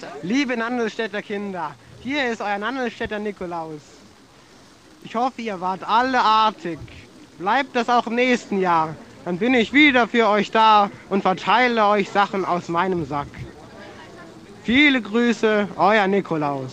Liebe Nannelstädter Kinder, hier ist euer Nannelstädter Nikolaus. Ich hoffe, ihr wart alle artig. Bleibt das auch im nächsten Jahr. Dann bin ich wieder für euch da und verteile euch Sachen aus meinem Sack. Viele Grüße, euer Nikolaus.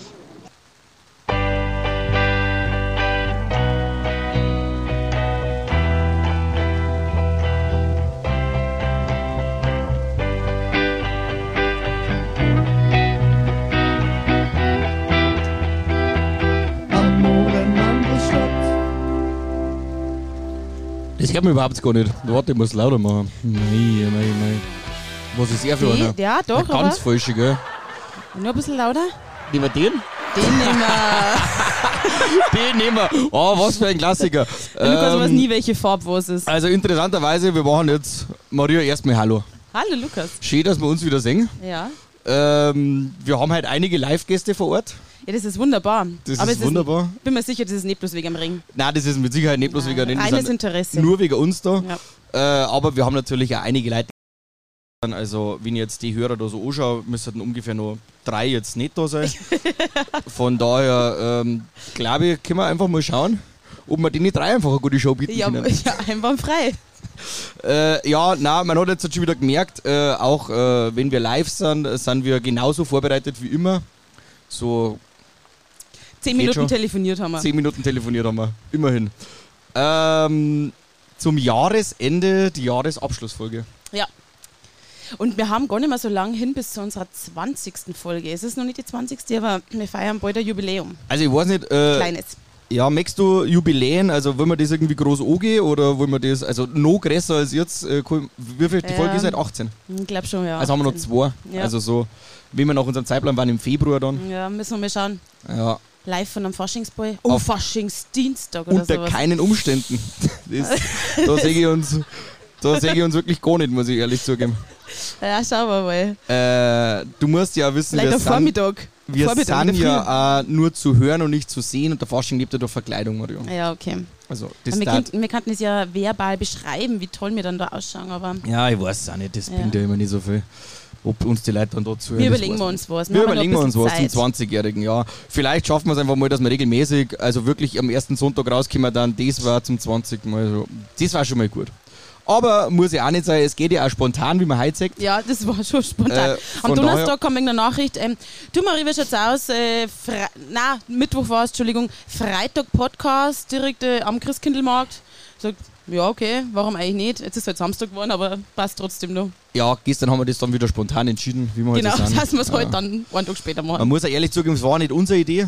Das hört man überhaupt gar nicht. Warte, ich muss lauter machen. Nein. Was ist er für einer? Ja, doch, der ganz falsche, gell? Nur ein bisschen lauter. Nehmen wir den? Den nehmen wir. Den nehmen wir. Oh, was für ein Klassiker. Lukas weiß nie, welche Farbe was ist. Also interessanterweise, wir machen jetzt Maria erstmal Hallo. Hallo Lukas. Schön, dass wir uns wieder sehen. Ja. Wir haben halt einige Live-Gäste vor Ort. Ja, das ist wunderbar. Aber ist wunderbar. Ich bin mir sicher, das ist nicht bloß wegen dem Ring. Nein, das ist mit Sicherheit nicht bloß wegen dem Ring. Reines Interesse. Nur wegen uns da. Ja. Aber wir haben natürlich auch einige Leute. Also, wenn ich jetzt die Hörer da so anschaue, müssten ungefähr noch 3 jetzt nicht da sein. Von daher, glaube ich, können wir einfach mal schauen, ob wir denen 3 einfach eine gute Show bieten können. Ja, einwandfrei. Man hat jetzt schon wieder gemerkt, auch wenn wir live sind, sind wir genauso vorbereitet wie immer. So 10 Minuten telefoniert haben wir. 10 Minuten telefoniert haben wir, immerhin. Zum Jahresende die Jahresabschlussfolge. Ja. Und wir haben gar nicht mehr so lange hin bis zu unserer 20. Folge. Es ist noch nicht die 20. aber wir feiern bald ein Jubiläum. Also ich weiß nicht... Kleines. Ja, möchtest du Jubiläen, also wollen wir das irgendwie groß angehen oder wollen wir das, also noch größer als jetzt, wie viel die Folge ist halt 18? Ich glaube schon, ja. Also haben wir noch 2, ja. Also so, wie wir nach unserem Zeitplan waren im Februar dann. Ja, müssen wir mal schauen. Ja. Live von einem Faschingsball. Faschingsdienstag oder unter sowas. Keinen Umständen. Da sehe ich uns wirklich gar nicht, muss ich ehrlich zugeben. Ja, schauen wir mal. Du musst ja wissen, vielleicht am Vormittag. Wir sind ja nur zu hören und nicht zu sehen und der Fasching lebt ja durch Verkleidung, Mario. Ja, okay. Also, wir könnten es ja verbal beschreiben, wie toll wir dann da ausschauen, aber... Ja, ich weiß es auch nicht, das bringt ja immer nicht so viel. Ob uns die Leute dann da zuhören. Wir überlegen uns was. Wir überlegen uns was zum 20-Jährigen, ja. Vielleicht schaffen wir es einfach mal, dass wir regelmäßig, also wirklich am ersten Sonntag rauskommen, dann das war zum 20. Mal so. Das war schon mal gut. Aber muss ja auch nicht sein, es geht ja auch spontan, wie man heute sagt. Ja, das war schon spontan. Am Donnerstag kam eine Nachricht, du Marie, wie schaut's aus? Mittwoch war es, Entschuldigung, Freitag Podcast direkt am Christkindlmarkt. Sagt, ja, okay, warum eigentlich nicht? Jetzt ist halt Samstag geworden, aber passt trotzdem noch. Ja, gestern haben wir das dann wieder spontan entschieden, wie wir genau, heute sind. Genau, das heißt, wir es heute dann einen Tag später machen. Man muss ja ehrlich zugeben, es war nicht unsere Idee.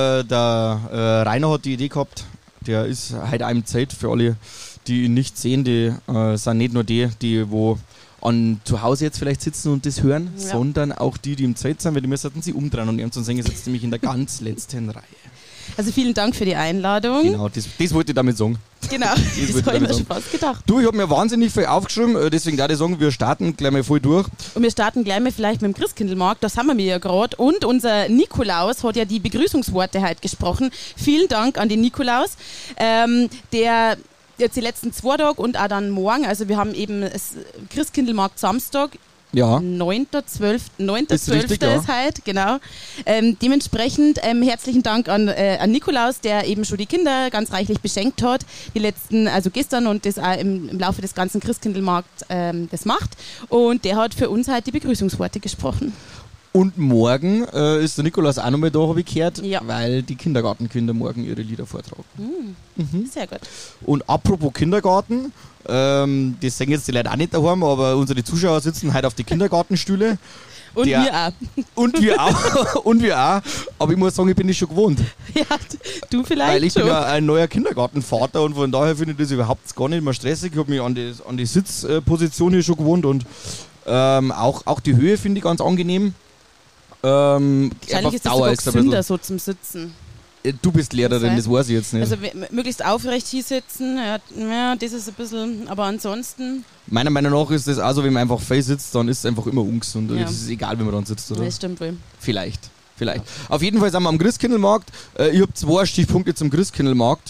Der Rainer hat die Idee gehabt. Der ist heute einem Zeit für alle, die ihn nicht sehen, die sind nicht nur die wo zu Hause jetzt vielleicht sitzen und das hören, sondern auch die im Zelt sind, weil die müssen sie umdrehen und irgendwann sagen, sitzt nämlich in der ganz letzten Reihe. Also vielen Dank für die Einladung. Genau, das wollte ich damit sagen. Genau, das habe ich mir schon fast gedacht. Du, ich habe mir wahnsinnig viel aufgeschrieben, deswegen darf ich sagen, wir starten gleich mal voll durch. Und wir starten gleich mal vielleicht mit dem Christkindlmarkt, das haben wir ja gerade. Und unser Nikolaus hat ja die Begrüßungsworte heute gesprochen. Vielen Dank an den Nikolaus, der jetzt die letzten 2 Tage und auch dann morgen, also wir haben eben Christkindlmarkt Samstag. Ja. 9.12. Ist richtig, ja. ist heute, genau. Dementsprechend herzlichen Dank an Nikolaus, der eben schon die Kinder ganz reichlich beschenkt hat, die letzten, also gestern und das auch im Laufe des ganzen Christkindlmarkt das macht. Und der hat für uns heute die Begrüßungsworte gesprochen. Und morgen ist der Nikolaus auch nochmal da, habe ich gehört, ja. Weil die Kindergartenkinder morgen ihre Lieder vortragen. Sehr gut. Und apropos Kindergarten, das sagen jetzt die Leute auch nicht daheim, aber unsere Zuschauer sitzen heute auf die Kindergartenstühle. Und wir auch. Und wir auch. Aber ich muss sagen, ich bin das schon gewohnt. Ja, du vielleicht weil ich schon. bin ja ein neuer Kindergartenvater und von daher finde ich das überhaupt gar nicht mehr stressig. Ich habe mich an die Sitzposition hier schon gewohnt und auch die Höhe finde ich ganz angenehm. Wahrscheinlich ist das sogar gesünder so zum Sitzen. Du bist Lehrerin, das weiß ich jetzt nicht. Also möglichst aufrecht hinsitzen, ja, das ist ein bisschen, aber ansonsten... Meiner Meinung nach ist das auch so, wenn man einfach fest sitzt, dann ist es einfach immer ungesund. Ja. Es ist egal, wie man dann sitzt, oder? Das stimmt wohl. Vielleicht. Auf jeden Fall sind wir am Christkindlmarkt. Ich habe 2 Stichpunkte zum Christkindlmarkt.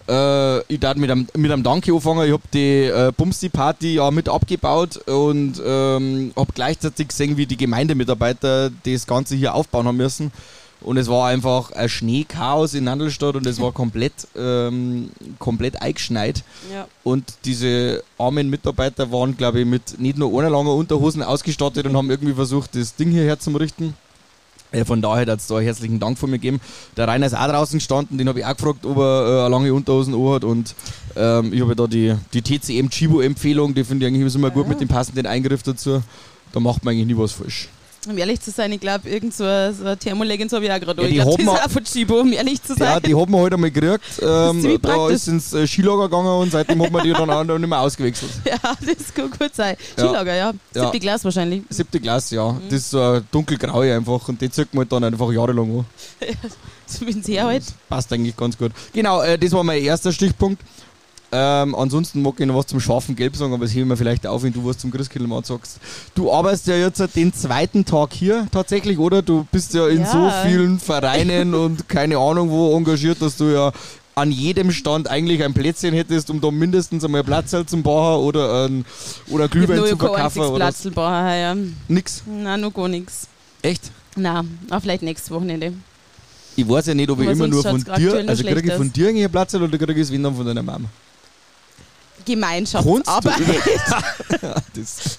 Ich darf mit einem Danke anfangen. Ich habe die Bumsti-Party ja mit abgebaut und habe gleichzeitig gesehen, wie die Gemeindemitarbeiter das Ganze hier aufbauen haben müssen. Und es war einfach ein Schneechaos in Nandelstadt und es war komplett eingeschneit. Ja. Und diese armen Mitarbeiter waren, glaube ich, mit nicht nur einer langen Unterhosen ausgestattet und haben irgendwie versucht, das Ding hierher zu richten. Von daher hat es da herzlichen Dank von mir gegeben. Der Rainer ist auch draußen gestanden, den habe ich auch gefragt, ob er lange Unterhosen anhat. Und ich habe da die TCM Chibo-Empfehlung, die finde ich eigentlich immer gut mit dem passenden Eingriff dazu. Da macht man eigentlich nie was falsch. Um ehrlich zu sein, ich glaube, irgend so eine Thermoleggings habe ich auch gerade. Ja, ich glaube, das ist auch von Chibo, um ehrlich zu sein. Ja, die haben wir heute einmal gekriegt. Da ist ins Skilager gegangen und seitdem hat man die dann auch nicht mehr ausgewechselt. Ja, das kann gut sein. Skilager, ja. 7. Klasse wahrscheinlich. 7. Klasse, ja. Das ist so ein dunkelgraue einfach und die zieht man dann einfach jahrelang an. Ja, so bin ich halt. Passt eigentlich ganz gut. Genau, das war mein erster Stichpunkt. Ansonsten mag ich noch was zum scharfen Gelb sagen, aber das heben wir vielleicht auf, wenn du was zum Christkindlmarkt sagst. Du arbeitest ja jetzt den zweiten Tag hier tatsächlich, oder? Du bist ja in so vielen Vereinen und keine Ahnung wo engagiert, dass du ja an jedem Stand eigentlich ein Plätzchen hättest, um da mindestens einmal Platzl zum Bacher oder Glühwein zu verkaufen. Platzl Bacher, ja. Nix? Nein, noch gar nichts. Echt? Nein, auch vielleicht nächstes Wochenende. Ich weiß ja nicht, ob ich immer nur von dir, also kriege ich von dir einen Platzl oder kriege ich es wenn dann von deiner Mama? Gemeinschaftsarbeit. Ja, das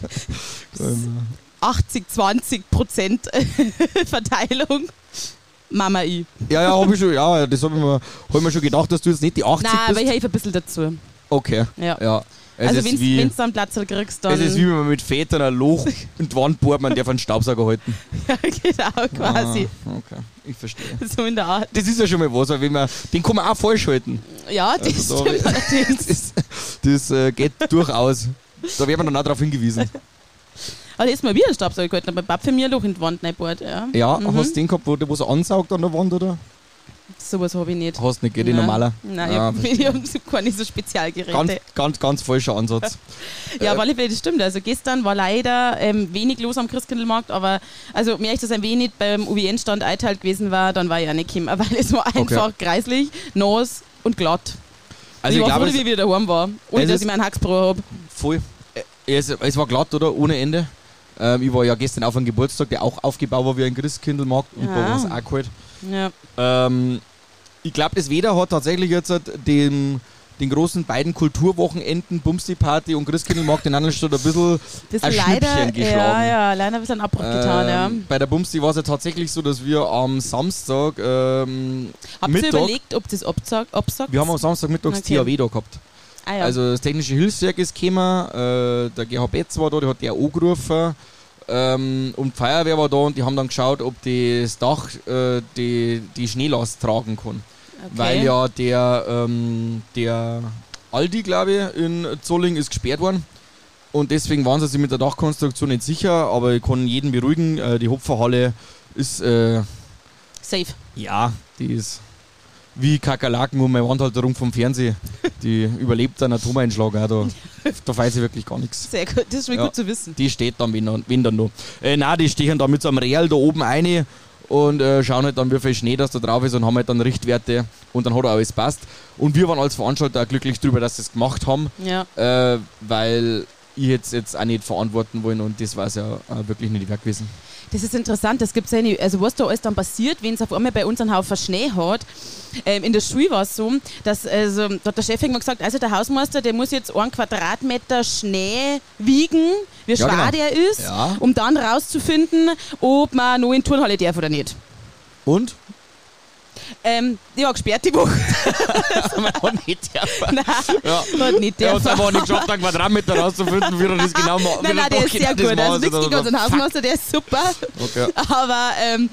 80-20% Verteilung. Mama, ich. Ja, habe ich schon, ja, das habe ich mir schon gedacht, dass du jetzt nicht die 80 Nein, bist. aber ich helfe ein bisschen dazu. Okay. Ja. Also wenn du dann Platz kriegst, dann... Es ist wie wenn man mit Vätern ein Loch in die Wand bohrt, man darf einen Staubsauger halten. Ja, genau, quasi. Okay, ich verstehe. So in der Art. Das ist ja schon mal was, weil den kann man auch falsch halten. Ja, das also stimmt allerdings. Das geht durchaus. Da wird man dann auch darauf hingewiesen. Aber da ist mal wieder ein Staubsauger gehalten, aber Papa für mich ein Loch in die Wand reinbohrt. Ja, hast du den gehabt, wo der was ansaugt an der Wand, oder? Sowas habe ich nicht. Hast du nicht, geht normaler? Nein, ich habe keine so Spezialgeräte. Ganz falscher Ansatz. Ja, auf alle Fälle, das stimmt. Also gestern war leider wenig los am Christkindlmarkt, aber also mehr ich das ein wenig beim UWN-Stand eingeteilt gewesen war, dann war ich auch nicht gekommen, weil es war einfach kreislich, nass und glatt. Also ich war froh, wie ich wieder daheim war und dass ich meinen Hacksbrot habe. Voll. Es war glatt, oder? Ohne Ende. Ich war ja gestern auf einem Geburtstag, der auch aufgebaut war wie ein Christkindlmarkt und da war es auch kalt. Ja. Ich glaube, das Wetter hat tatsächlich jetzt den großen beiden Kulturwochenenden, Bumsti-Party und Christkindlmarkt in Nandelstadt ein bisschen ein Schnippchen geschlagen. Ja, leider ein bisschen Abbruch getan, ja. Bei der Bumsti war es ja tatsächlich so, dass wir am Samstag Habt ihr überlegt, ob das absagt? Wir haben am Samstagmittag das THW da gehabt. Ah, ja. Also das Technische Hilfswerk ist gekommen, der GH Betz war da, der hat der angerufen. Und die Feuerwehr war da und die haben dann geschaut, ob das Dach die Schneelast tragen kann. Okay. Weil ja der Aldi, glaube ich, in Zolling ist gesperrt worden. Und deswegen waren sie sich mit der Dachkonstruktion nicht sicher, aber ich kann jeden beruhigen, die Hopferhalle ist safe. Ja, die ist wie Kakerlaken um meine Wandhalterung vom Fernsehen. Die überlebt einen Atomeinschlag auch. Da weiß ich wirklich gar nichts. Sehr gut, das ist schon gut zu wissen. Die steht dann, wenn dann noch. Nein, die stehen dann mit so einem Real da oben rein und schauen halt dann, wie viel Schnee das da drauf ist und haben halt dann Richtwerte und dann hat alles passt. Und wir waren als Veranstalter auch glücklich darüber, dass sie es gemacht haben, weil ich jetzt auch nicht verantworten wollen und das war es ja wirklich nicht wert gewesen. Das ist interessant, das gibt's ja nicht. Also was da alles dann passiert, wenn es auf einmal bei uns einen Haufen Schnee hat. In der Schule war es so, dass da hat der Chef irgendwann gesagt, also der Hausmeister, der muss jetzt 1 Quadratmeter Schnee wiegen, wie schwer der ist, um dann rauszufinden, ob man noch in die Turnhalle darf oder nicht. Und? Ja, gesperrt die Woche. Man hat nicht dürfen. Nein, hat nicht dürfen. Er hat es einfach nicht geschafft, einen Quadratmeter rauszufinden, wie er das genau macht. Nein, der ist sehr gut. Also nichts gegen unseren Hausmeister, der ist super. Okay. Aber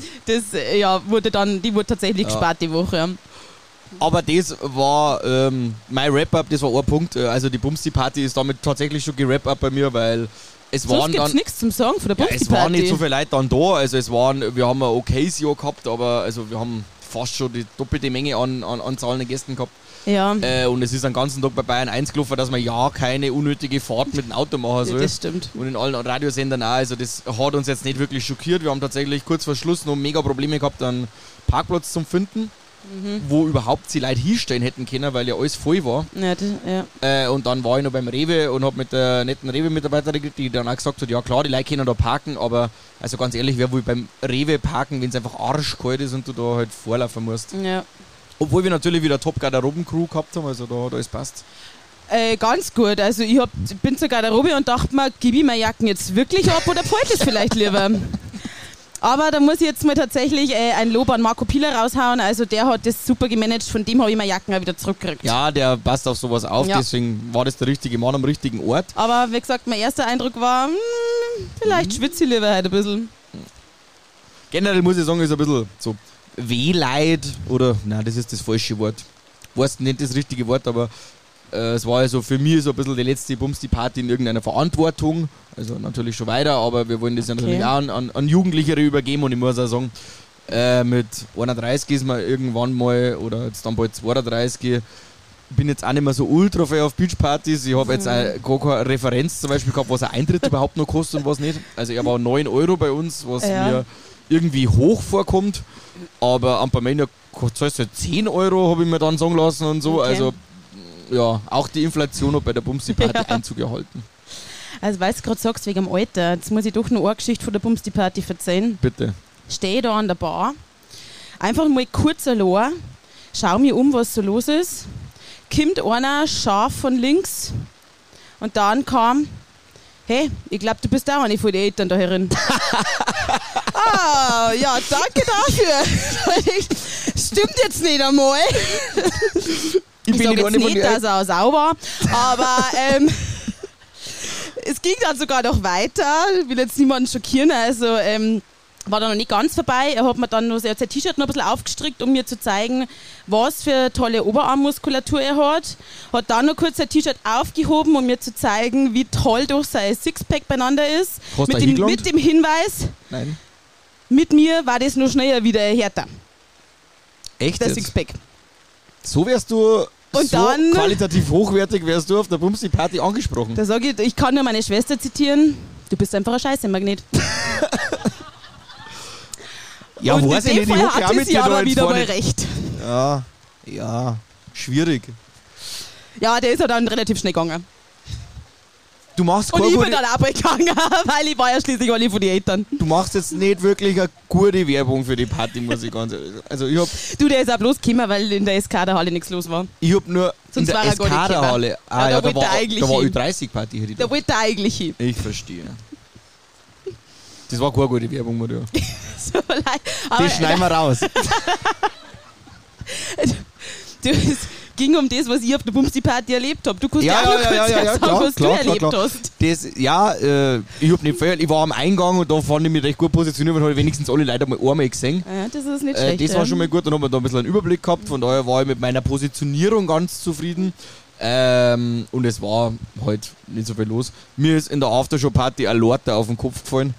wurde tatsächlich gesperrt die Woche. Ja. Aber das war mein Wrap-Up, das war ein Punkt. Also die Bumsti-Party ist damit tatsächlich schon gerappt bei mir, weil es waren dann nichts zum Sagen von der Bumsti-Party. Es waren nicht so viele Leute dann da. Also wir haben ein okayes Jahr gehabt, aber also wir haben fast schon die doppelte Menge an zahlenden Gästen gehabt. Ja. Und es ist den ganzen Tag bei Bayern 1 gelaufen, dass man keine unnötige Fahrt mit dem Auto machen soll. Ja, das stimmt. Und in allen Radiosendern auch. Also das hat uns jetzt nicht wirklich schockiert. Wir haben tatsächlich kurz vor Schluss noch mega Probleme gehabt, einen Parkplatz zu finden. wo überhaupt die Leute hinstellen hätten können, weil ja alles voll war. Ja, Und dann war ich noch beim Rewe und habe mit der netten Rewe-Mitarbeiterin, die dann auch gesagt hat, ja klar, die Leute können da parken, aber also ganz ehrlich, wer will beim Rewe parken, wenn es einfach arschkalt ist und du da halt vorlaufen musst. ja. Obwohl wir natürlich wieder Top-Garderoben-Crew gehabt haben, also da hat alles passt. Ganz gut. Also ich bin zur Garderobe und dachte mir, gebe ich meine Jacken jetzt wirklich ab oder behalte es vielleicht lieber? Aber da muss ich jetzt mal tatsächlich ein Lob an Marco Pieler raushauen. Also der hat das super gemanagt, von dem habe ich meine Jacken auch wieder zurückgekriegt. Ja, der passt auf sowas auf, deswegen war das der richtige Mann am richtigen Ort. Aber wie gesagt, mein erster Eindruck war, vielleicht schwitze ich lieber heute ein bisschen. Generell muss ich sagen, ist ein bisschen so Wehleid oder, nein, das ist das falsche Wort. Weiß nicht das richtige Wort, aber es war also für mich so ein bisschen die letzte Bumsti-Party in irgendeiner Verantwortung. Also natürlich schon weiter, aber wir wollen das ja natürlich auch an Jugendlichere übergeben und ich muss auch sagen, mit 31 ist man irgendwann mal, oder jetzt dann bald 32, bin jetzt auch nicht mehr so ultra viel auf Beachpartys. Ich habe jetzt auch gar keine Referenz zum Beispiel gehabt, was ein Eintritt überhaupt noch kostet und was nicht. Also er war 9 € bei uns, was mir irgendwie hoch vorkommt, aber am Parmenia zahlst du halt 10 €, habe ich mir dann sagen lassen und so. Also ja, auch die Inflation hat bei der Bumsti-Party Einzug erhalten. Also weil du gerade sagst, wegen dem Alter, jetzt muss ich doch noch eine Geschichte von der Bumsti-Party erzählen. Bitte. Stehe da an der Bar, einfach mal kurz allein, schau mir um, was so los ist, kommt einer scharf von links und dann kam, hey, ich glaube, du bist auch eine von den Eltern da herin. Ja, danke dafür. Stimmt jetzt nicht einmal. Ich sage jetzt nicht, dass er sauber, aber es ging dann sogar noch weiter. Ich will jetzt niemanden schockieren, also war da noch nicht ganz vorbei. Er hat mir dann noch sein T-Shirt noch ein bisschen aufgestrickt, um mir zu zeigen, was für tolle Oberarmmuskulatur er hat. Hat dann noch kurz sein T-Shirt aufgehoben, um mir zu zeigen, wie toll doch sein Sixpack beieinander ist. Mit dem Hinweis, nein, mit mir war das noch schneller wieder härter. Echt? Der jetzt? Sixpack. So wärst du, und so dann, qualitativ hochwertig wärst du auf der Bumsti-Party angesprochen. Da sage ich kann nur meine Schwester zitieren, du bist einfach ein Scheiße-Magnet. Ja, und weiß in ich dem nicht, Fall hatte sie aber wieder mal recht. Ja, schwierig. Ja, der ist ja dann relativ schnell gegangen. Du machst und ich bin dann auch bald gegangen, weil ich war ja schließlich alle von den Eltern. Du machst jetzt nicht wirklich eine gute Werbung für die Party, muss ich ganz ehrlich sagen. Also ich hab, du, der ist auch bloß gekommen, weil in der Eskaderhalle nichts los war. Ich hab nur sonst in der Eskaderhalle. Da war Ü30-Party. Da wollte er eigentlich hin. Ich verstehe. Das war keine gute Werbung, Maria. So leid. Das schneiden wir raus. Es ging um das, was ich auf der Bumsti-Party erlebt habe. Du kannst ja auch noch kurz sagen, was du erlebt hast. Das, ich hab nicht viel. Ich war am Eingang und da fand ich mich recht gut positioniert, weil ich wenigstens alle Leute mal einmal gesehen. Ja, das ist nicht schlecht. Das war schon mal gut, dann haben wir da ein bisschen einen Überblick gehabt, von daher war ich mit meiner Positionierung ganz zufrieden. Und es war halt nicht so viel los. Mir ist in der Aftershow-Party ein Lorter auf den Kopf gefallen.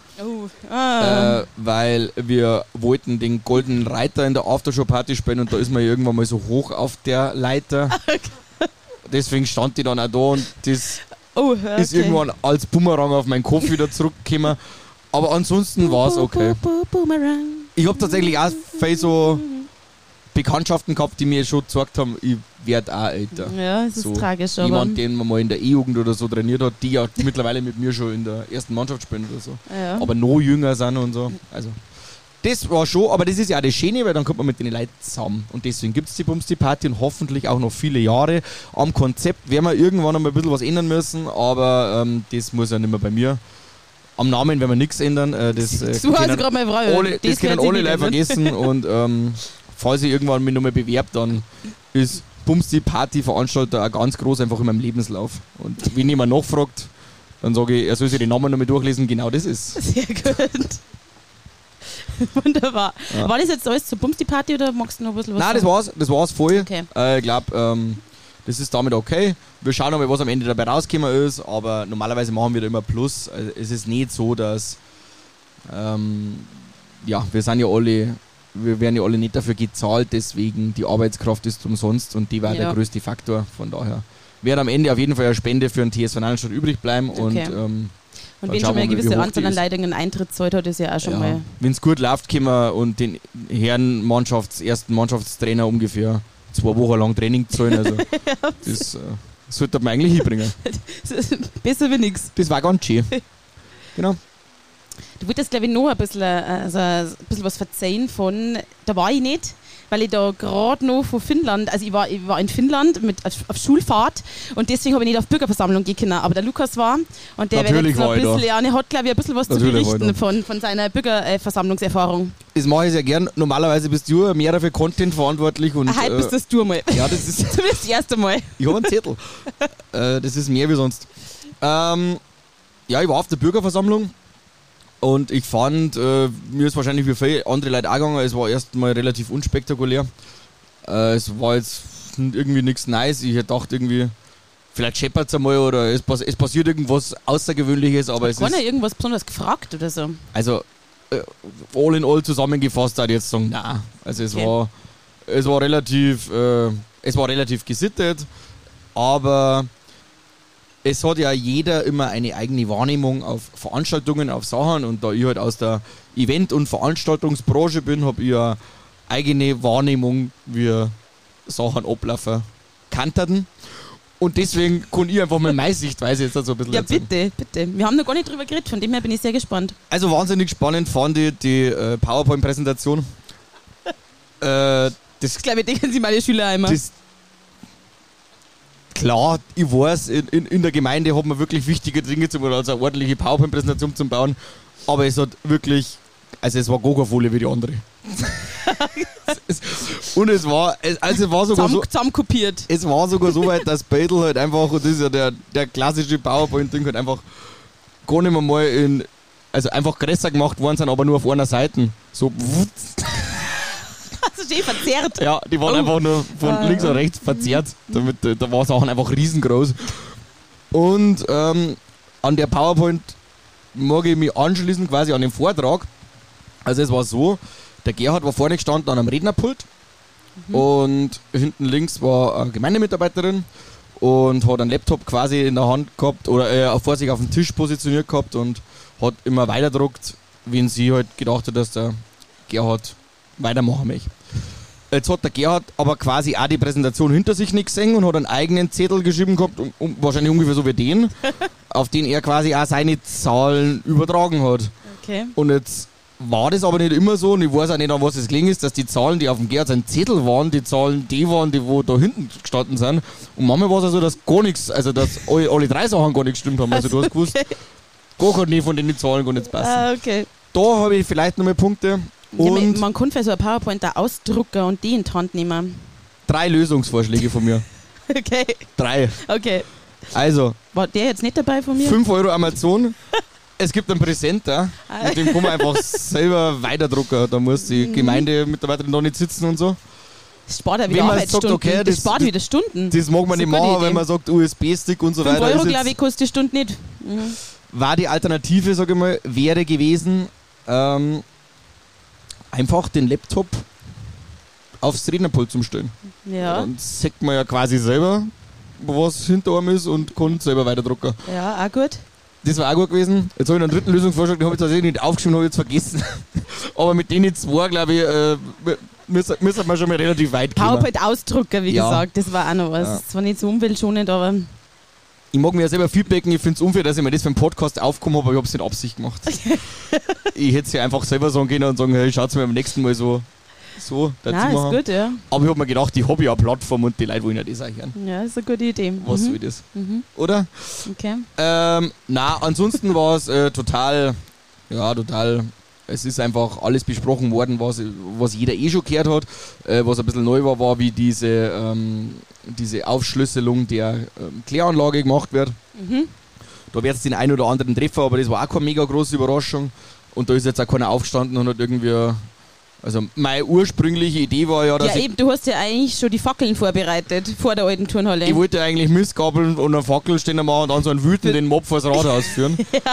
Weil wir wollten den goldenen Reiter in der Aftershow-Party spielen und da ist man irgendwann mal so hoch auf der Leiter. Deswegen stand ich dann auch da und das ist irgendwann als Bumerang auf meinen Kopf wieder zurückgekommen. Aber ansonsten war es okay. Ich habe tatsächlich auch viel so Bekanntschaften gehabt, die mir schon gezeigt haben, ich werde auch älter. Ja, es ist so tragisch. Aber jemand, den man mal in der E-Jugend oder so trainiert hat, die ja mittlerweile mit mir schon in der ersten Mannschaft spielen oder so. Ja. Aber noch jünger sind und so. Also, das war schon, aber das ist ja auch das Schöne, weil dann kommt man mit den Leuten zusammen. Und deswegen gibt es die Bumsti-Party und hoffentlich auch noch viele Jahre. Am Konzept werden wir irgendwann noch mal ein bisschen was ändern müssen, aber das muss ja nicht mehr bei mir. Am Namen werden wir nichts ändern. Das können alle Leute vergessen und falls ich irgendwann mich nochmal bewerbe, dann ist Bumsti-Party-Veranstalter auch ganz groß einfach in meinem Lebenslauf. Und wenn jemand nachfragt, dann sage ich, er soll sich den Namen nochmal durchlesen, genau das ist. Sehr gut. Wunderbar. Ja. War das jetzt alles zur Bumsti-Party oder magst du noch ein bisschen was sagen? Nein, das war's voll. Okay. Ich glaube, das ist damit okay. Wir schauen mal, was am Ende dabei rausgekommen ist, aber normalerweise machen wir da immer Plus. Also es ist nicht so, dass wir werden ja alle nicht dafür gezahlt, deswegen die Arbeitskraft ist umsonst und die war der größte Faktor. Von daher wird am Ende auf jeden Fall eine Spende für den TSV Nannenstadt übrig bleiben. Okay. Und Und Dann wenn schauen schon mal wir eine mal, wie gewisse hoch Anzahl die an ist. Leitungen einen Eintritt zahlt hat, ist ja auch schon mal. Wenn es gut läuft, können wir und den ersten Mannschaftstrainer ungefähr 2 Wochen lang Training zahlen. Also das sollte man eigentlich hinbringen. Besser wie nichts. Das war ganz schön. Genau. Du wolltest, glaube ich, noch ein bisschen was verzeihen von, da war ich nicht, weil ich da gerade noch von Finnland, also ich war in Finnland auf Schulfahrt und deswegen habe ich nicht auf Bürgerversammlung gehen können, aber der Lukas war und der Natürlich wird jetzt noch war ein ich da. bisschen, ja, und er hat, glaube ich, ein bisschen was Natürlich zu war ich berichten von seiner Bürgerversammlungserfahrung. Das mache ich sehr gern. Normalerweise bist du mehr für Content verantwortlich. Und, Heute bist das du mal. ja, das ist. Zumindest das erste Mal. Ich habe einen Zettel. Das ist mehr wie sonst. Ja, ich war auf der Bürgerversammlung und ich fand, mir ist wahrscheinlich wie viele andere Leute auch gegangen, es war erstmal relativ unspektakulär. Es war jetzt irgendwie nichts Neues. Ich hätte gedacht, irgendwie, vielleicht scheppert es einmal oder es passiert irgendwas Außergewöhnliches, aber es Keiner ist. irgendwas besonders gefragt oder so. Also, all in all zusammengefasst, würde ich jetzt sagen, nein. Also, es war relativ gesittet, aber es hat ja jeder immer eine eigene Wahrnehmung auf Veranstaltungen, auf Sachen und da ich halt aus der Event- und Veranstaltungsbranche bin, habe ich ja eigene Wahrnehmung, wie Sachen ablaufen kanterten. Und deswegen kann ich einfach mal meine Sichtweise jetzt so ein bisschen Ja, erzählen. bitte. Wir haben noch gar nicht drüber geredet, von dem her bin ich sehr gespannt. Also wahnsinnig spannend fand ich die PowerPoint-Präsentation. Das glaube ich, denken sich meine Schüler einmal. Klar, ich weiß, in der Gemeinde hat man wirklich wichtige Dinge zu tun, als eine ordentliche PowerPoint-Präsentation zu bauen. Aber es hat wirklich, also es war Goga-Folie wie die andere. Und es war sogar so. Zusammenkopiert. Es war sogar so weit, dass Beitel halt einfach, und das ist ja der klassische PowerPoint-Ding, halt einfach gar nicht mehr mal also einfach größer gemacht worden sind, aber nur auf einer Seite. So, Hast du schon verzerrt? ja, die waren einfach nur von links und rechts verzerrt. Damit, da war Sachen einfach riesengroß. Und an der PowerPoint mag ich mich anschließen, quasi an den Vortrag. Also es war so, der Gerhard war vorne gestanden an einem Rednerpult und hinten links war eine Gemeindemitarbeiterin und hat einen Laptop quasi in der Hand gehabt oder vor sich auf dem Tisch positioniert gehabt und hat immer weiterdruckt, wenn sie halt gedacht hat, dass der Gerhard weitermachen möchte. Jetzt hat der Gerhard aber quasi auch die Präsentation hinter sich nicht gesehen und hat einen eigenen Zettel geschrieben gehabt, wahrscheinlich ungefähr so wie den, auf den er quasi auch seine Zahlen übertragen hat. Okay. Und jetzt war das aber nicht immer so und ich weiß auch nicht, an was es gelegen ist, dass die Zahlen, die auf dem Gerhard sein Zettel waren, die Zahlen die waren, die wo da hinten gestanden sind. Und manchmal war es also, dass gar nichts, also dass alle 3 Sachen gar nicht gestimmt haben. Also du hast gewusst, gar keine von den Zahlen gar nicht passen. Okay. Da habe ich vielleicht nochmal Punkte. Und Man kann für so ein PowerPoint da ausdrucken und die in die Hand nehmen. 3 Lösungsvorschläge von mir. Okay. 3. Okay. Also, War der jetzt nicht dabei von mir? 5 Euro Amazon. Es gibt einen Präsenter, mit dem kann man einfach selber weiterdrucken. Da muss die Gemeindemitarbeiterin da nicht sitzen und so. Das spart ja Wenn wieder man sagt, Arbeitsstunden. okay, das spart wieder Stunden. Das mag man Das ist nicht eine gute machen, wenn Idee. man sagt USB-Stick und so 5 weiter. Euro, Ist glaube ich, jetzt- kostet die Stunde nicht. war die Alternative, sage ich mal, wäre gewesen, einfach den Laptop aufs Rednerpult zum Stellen. Ja. Dann sagt man ja quasi selber, was hinter einem ist und kann selber weiterdrucken. Ja, auch gut. Das war auch gut gewesen. Jetzt habe ich einen dritten Lösungsvorschlag, den habe ich tatsächlich nicht aufgeschrieben, habe ich jetzt vergessen. Aber mit denen 2, glaube ich, müssen wir schon mal relativ weit kommen. PowerPoint ausdrucken, wie Ja. gesagt, das war auch noch was. Ja. Das war nicht so umweltschonend, aber Ich mag mir ja selber feedbacken, ich finde es unfair, dass ich mir das für einen Podcast aufgekommen habe, aber ich habe es nicht Absicht gemacht. Ich hätte es ja einfach selber sagen können und sagen, hey, schaut es mir beim nächsten Mal so dazu nein, machen. ist gut, ja. Aber ich habe mir gedacht, ich habe ja eine Plattform und die Leute wollen ja das auch hören. Ja, ist eine gute Idee. Was soll das? Oder? Okay. Ansonsten war es total, es ist einfach alles besprochen worden, was jeder schon gehört hat. Was ein bisschen neu war, wie diese Aufschlüsselung der Kläranlage gemacht wird. Da wird es den einen oder anderen treffen, aber das war auch keine mega große Überraschung. Und da ist jetzt auch keiner aufgestanden und hat irgendwie... Also meine ursprüngliche Idee war ja, dass Ja, eben, du hast ja eigentlich schon die Fackeln vorbereitet vor der alten Turnhalle. ich wollte eigentlich Mistgabeln und eine Fackel stehen machen und dann so einen wütenden Mob vors Rathaus führen.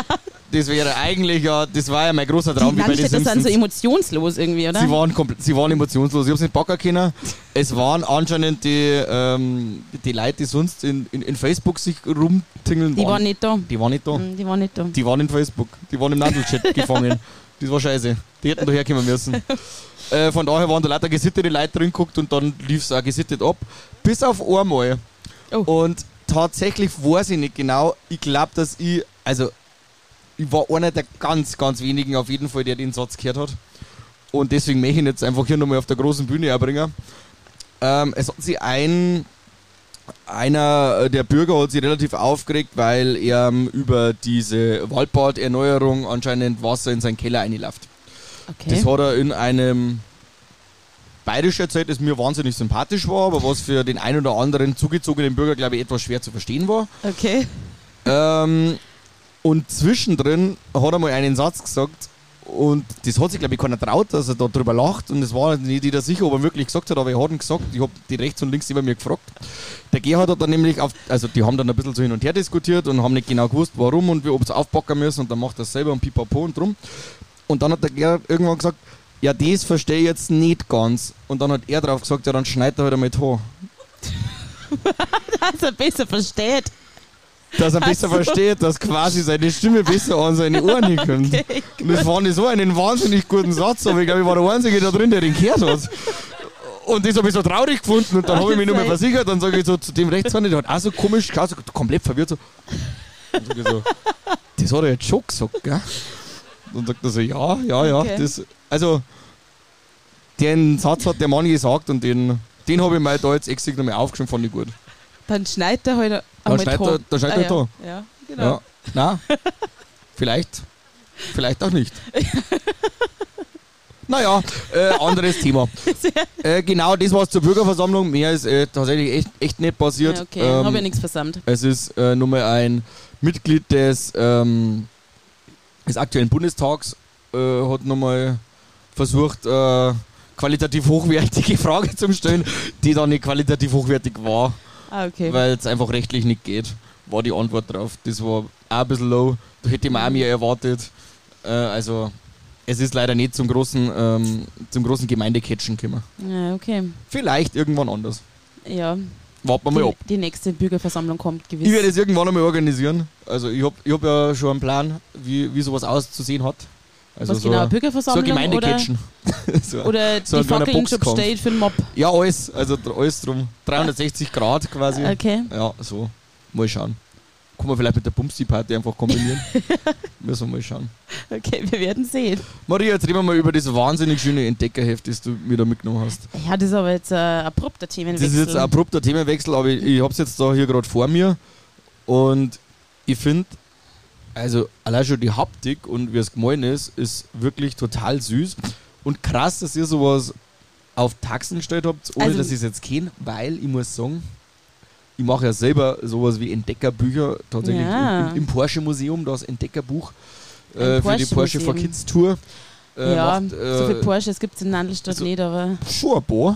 das wäre eigentlich ja, das war ja mein großer Traum. Die Landstädter sind so emotionslos irgendwie, oder? Sie waren emotionslos. Ich hab's nicht packen können. Es waren anscheinend die Leute, die sonst in Facebook sich rumtingeln. Die waren nicht da. Die waren nicht da. Die waren nicht da. Die waren in Facebook. Die waren im Nandelchat gefangen. Das war scheiße. Die hätten da herkommen müssen. Von daher waren da lauter gesittete Leute drin geguckt und dann lief es auch gesittet ab. Bis auf einmal. Oh. Und tatsächlich weiß ich nicht genau. Ich glaube, dass ich war einer der ganz, ganz wenigen auf jeden Fall, der den Satz gehört hat. Und deswegen möchte ich ihn jetzt einfach hier nochmal auf der großen Bühne erbringen. Es hat sich einer der Bürger hat sich relativ aufgeregt, weil er über diese Waldbaderneuerung anscheinend Wasser in seinen Keller reinläuft. Okay. Das hat er in einem Bayerisch erzählt, das mir wahnsinnig sympathisch war, aber was für den einen oder anderen zugezogenen Bürger, glaube ich, etwas schwer zu verstehen war. Okay. Und zwischendrin hat er mal einen Satz gesagt und das hat sich, glaube ich, keiner traut, dass er da drüber lacht und es war nicht jeder sicher, ob er wirklich gesagt hat, aber er hat ihn gesagt, ich habe die rechts und links über mir gefragt. Der Gerhard hat dann nämlich, die haben dann ein bisschen so hin und her diskutiert und haben nicht genau gewusst, warum und ob sie aufpacken müssen und dann macht er es selber und pipapo und drum. Und dann hat der Gerhard irgendwann gesagt, ja, das verstehe ich jetzt nicht ganz. Und dann hat er drauf gesagt, ja, dann schneidet er halt einmal die Haare. Dass er besser versteht. Dass er besser versteht, dass quasi seine Stimme besser an seine Ohren kommt. Okay, und das fand ich so einen wahnsinnig guten Satz, aber ich glaube, ich war der Einzige da drin, der den gehört hat. Und das habe ich so traurig gefunden und dann habe ich mich nochmal versichert, dann sage ich so zu dem Rechtshänder, der hat auch so komisch geschaut, so komplett verwirrt so. Dann sage ich so, das hat er jetzt schon gesagt, gell? Dann sagt er so, ja, Okay. das, also den Satz hat der Mann gesagt und den habe ich mir da jetzt extra nochmal aufgeschrieben, fand ich gut. Dann schneidet er heute Dann schneidet er halt da. Ja, genau. Ja, na, vielleicht auch nicht. Naja, anderes Thema. Genau, das war es zur Bürgerversammlung. Mehr ist tatsächlich echt nicht passiert. Ja, okay, habe ja nichts versammelt. Es ist nur mal ein Mitglied des aktuellen Bundestags hat nochmal versucht, qualitativ hochwertige Frage zu stellen, die dann nicht qualitativ hochwertig war, Okay. weil es einfach rechtlich nicht geht, war die Antwort drauf. Das war auch ein bisschen low, da hätte man auch mehr erwartet. Also es ist leider nicht zum großen Gemeindecatchen gekommen. Ja, okay. Vielleicht irgendwann anders. Ja. Warten wir mal ab. Die nächste Bürgerversammlung kommt gewiss. Ich werde es irgendwann einmal organisieren. Also ich hab ja schon einen Plan, wie sowas auszusehen hat. Also was genau, eine Bürgerversammlung so ein Gemeindecatchen. oder so die Fackeln schon bestellt für den Mob? Ja, alles. Also alles drum. 360 Grad quasi. Okay. Ja, so. Mal schauen. Kann man vielleicht mit der Bumsti-Party einfach kombinieren. Müssen wir mal schauen. Okay, wir werden sehen. Maria, jetzt reden wir mal über das wahnsinnig schöne Entdeckerheft, das du mir da mitgenommen hast. Ja, das ist aber jetzt ein abrupter Themenwechsel. Das ist jetzt ein abrupter Themenwechsel, aber ich habe es jetzt da hier gerade vor mir und ich finde, also allein schon die Haptik und wie es gemahlen ist wirklich total süß und krass, dass ihr sowas auf Taxen gestellt habt, ohne dass ich es jetzt kenne, weil ich muss sagen, ich mache ja selber sowas wie Entdeckerbücher, tatsächlich im Porsche-Museum, das Entdeckerbuch für die Porsche for Kids Tour. Ja, so viel Porsches gibt es in Nandelstadt also nicht, aber... Schon ein paar.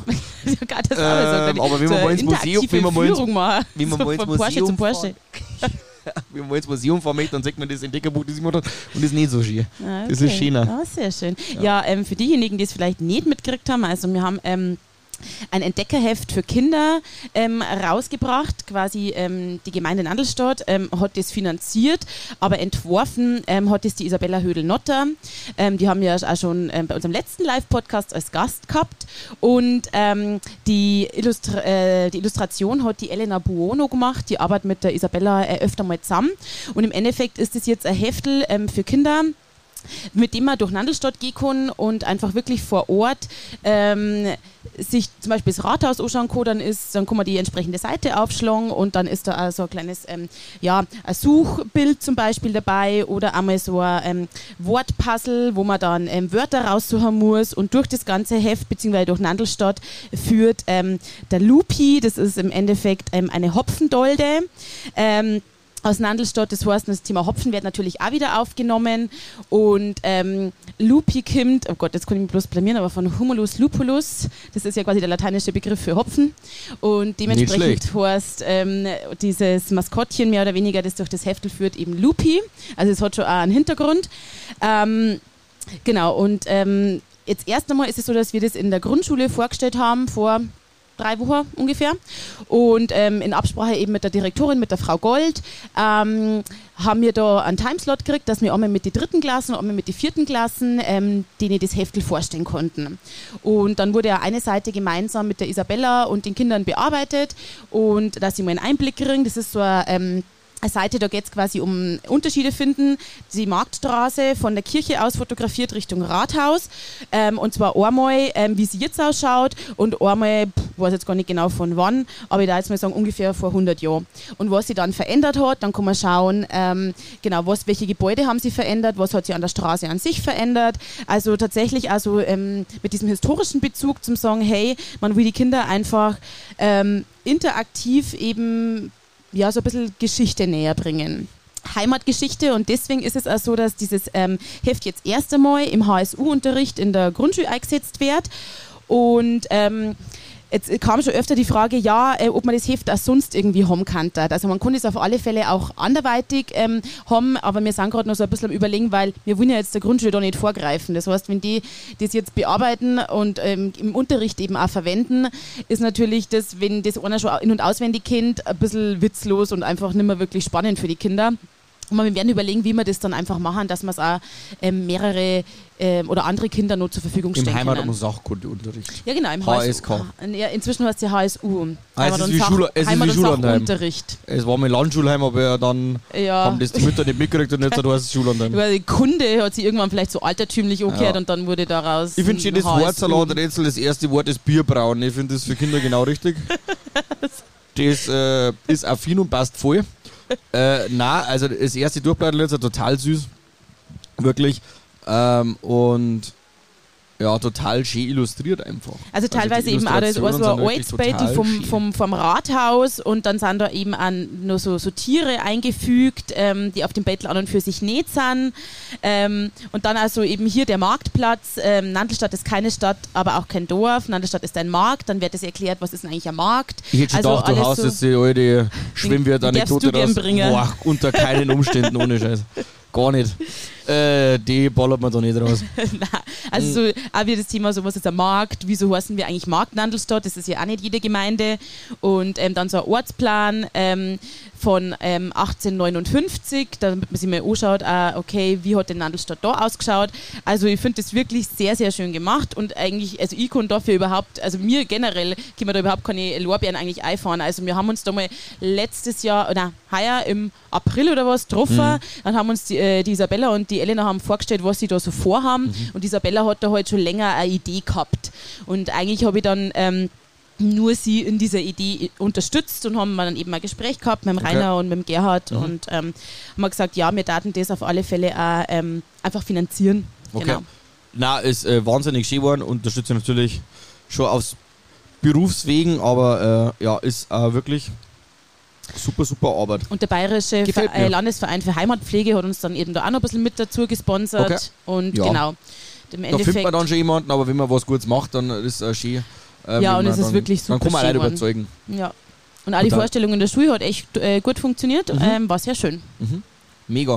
Aber wenn man mal ins Museum... Wenn man mal ins Museum fahren, wenn man ins Museum fahren möchte, dann sagt man das Entdeckerbuch, das ich gemacht habe, und das ist nicht so schön. Okay. Das ist schöner. Ah, sehr schön. Ja, für diejenigen, die es vielleicht nicht mitgekriegt haben, also wir haben ein Entdeckerheft für Kinder rausgebracht, quasi die Gemeinde Nandelstadt hat das finanziert, aber entworfen hat es die Isabella Hödel-Notter. Die haben wir auch schon bei unserem letzten Live-Podcast als Gast gehabt und die Illustration hat die Elena Buono gemacht, die arbeitet mit der Isabella öfter mal zusammen und im Endeffekt ist es jetzt ein Heftel für Kinder, mit dem man durch Nandelstadt gehen kann und einfach wirklich vor Ort sich zum Beispiel das Rathaus anschauen kann, dann kann man die entsprechende Seite aufschlagen und dann ist da auch so ein kleines ein Suchbild zum Beispiel dabei oder einmal so ein Wortpuzzle, wo man dann Wörter raussuchen muss und durch das ganze Heft bzw. durch Nandelstadt führt der Lupi, das ist im Endeffekt eine Hopfendolde, aus Nandlstadt. Das heißt, das Thema Hopfen wird natürlich auch wieder aufgenommen. Und Lupi kommt, oh Gott, jetzt kann ich mich bloß blamieren, aber von Humulus lupulus, das ist ja quasi der lateinische Begriff für Hopfen. Und dementsprechend heißt dieses Maskottchen mehr oder weniger, das durch das Heftel führt, eben Lupi. Also es hat schon auch einen Hintergrund. Genau, und jetzt erst einmal ist es so, dass wir das in der Grundschule vorgestellt haben, vor 3 Wochen ungefähr. Und in Absprache eben mit der Direktorin, mit der Frau Gold, haben wir da einen Timeslot gekriegt, dass wir einmal mit den 3. Klassen, einmal mit den 4. Klassen, denen das Heftel vorstellen konnten. Und dann wurde ja eine Seite gemeinsam mit der Isabella und den Kindern bearbeitet und dass sie mal einen Einblick kriegen. Das ist so eine Seite, da geht es quasi um Unterschiede finden. Die Marktstraße von der Kirche aus fotografiert Richtung Rathaus. Und zwar einmal, wie sie jetzt ausschaut und einmal, weiß jetzt gar nicht genau von wann, aber ich da jetzt mal sagen, ungefähr vor 100 Jahren. Und was sie dann verändert hat, dann kann man schauen, genau, welche Gebäude haben sie verändert, was hat sie an der Straße an sich verändert. Also tatsächlich also mit diesem historischen Bezug zum sagen, hey, man will die Kinder einfach interaktiv eben ja, so ein bisschen Geschichte näher bringen. Heimatgeschichte, und deswegen ist es auch so, dass dieses Heft jetzt erst einmal im HSU-Unterricht in der Grundschule eingesetzt wird. Und jetzt kam schon öfter die Frage, ja, ob man das Heft auch sonst irgendwie haben kann. Also man kann es auf alle Fälle auch anderweitig haben, aber wir sind gerade noch so ein bisschen am Überlegen, weil wir wollen ja jetzt der Grundschule da nicht vorgreifen. Das heißt, wenn die das jetzt bearbeiten und im Unterricht eben auch verwenden, ist natürlich das, wenn das einer schon in- und auswendig kennt, ein bisschen witzlos und einfach nicht mehr wirklich spannend für die Kinder. Und wir werden überlegen, wie wir das dann einfach machen, dass wir es auch mehrere oder andere Kinder noch zur Verfügung stellen Im Heimat- können. und Sachkundeunterricht. Ja, genau, im HSK. Ja, inzwischen heißt es ja HSU. Es ist wie Schullandheim. Unterricht. Es war mal Landschulheim, aber ja, dann Ja. haben das die Mütter nicht mitgekriegt und jetzt heißt es Schullandheim. Über die Kunde hat sie irgendwann vielleicht so altertümlich angehört und dann wurde daraus. Ich finde schon das Wortsalaträtsel, das erste Wort ist Bierbrauen. Ich finde das für Kinder genau richtig. Das ist affin und passt voll. Nein, also das erste Durchblättern ist ja total süß. Wirklich. Und ja, total schön illustriert einfach. Also teilweise eben auch das war so ein Ortsbild vom Rathaus und dann sind da eben auch noch so Tiere eingefügt, die auf dem Bettel an und für sich nicht sind. Und dann also eben hier der Marktplatz. Nandlstadt ist keine Stadt, aber auch kein Dorf. Nandlstadt ist ein Markt. Dann wird das erklärt, was ist denn eigentlich ein Markt. Ich hätte schon gedacht, du haust jetzt die alte Schwimmwert-Anekdote raus. Boah, unter keinen Umständen, ohne Scheiß. Gar nicht. Die ballert man da nicht raus. Nein, also so, auch wie das Thema, so was ist ein Markt, wieso heißen wir eigentlich Markt Nandlstadt, das ist ja auch nicht jede Gemeinde. Und dann so ein Ortsplan von 1859, damit man sich mal anschaut, okay, wie hat denn Nandlstadt da ausgeschaut. Also ich finde das wirklich sehr, sehr schön gemacht und eigentlich, also ich kann dafür überhaupt, also mir generell können wir da überhaupt keine Lorbeeren eigentlich einfahren. Also wir haben uns da mal letztes Jahr, oder heuer im April oder was getroffen, dann haben uns die Isabella und die Elena haben vorgestellt, was sie da so vorhaben und die Isabella hat da halt schon länger eine Idee gehabt und eigentlich habe ich dann nur sie in dieser Idee unterstützt und haben dann eben ein Gespräch gehabt mit dem Rainer und mit dem Gerhard und haben gesagt, ja, wir daten das auf alle Fälle auch einfach finanzieren. Okay. Genau. Na, ist wahnsinnig schön geworden, unterstütze natürlich schon aus Berufswegen, aber ja, ist wirklich super, super Arbeit. Und der Bayerische Landesverein für Heimatpflege hat uns dann eben da auch noch ein bisschen mit dazu gesponsert. Okay. Und ja. genau. Da findet man dann schon jemanden, aber wenn man was Gutes macht, dann ist es schön. Ja, und es ist wirklich super. Dann kann man Leute überzeugen. Ja. Und auch die Vorstellung in der Schule hat echt gut funktioniert. War sehr schön. Mega.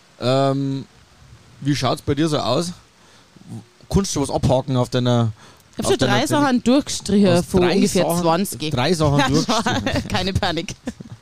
Wie schaut es bei dir so aus? Kannst du was abhaken auf deiner... Ich habe schon 3 Sachen durchgestrichen von ungefähr 20. 3 Sachen durchgestrichen? Keine Panik.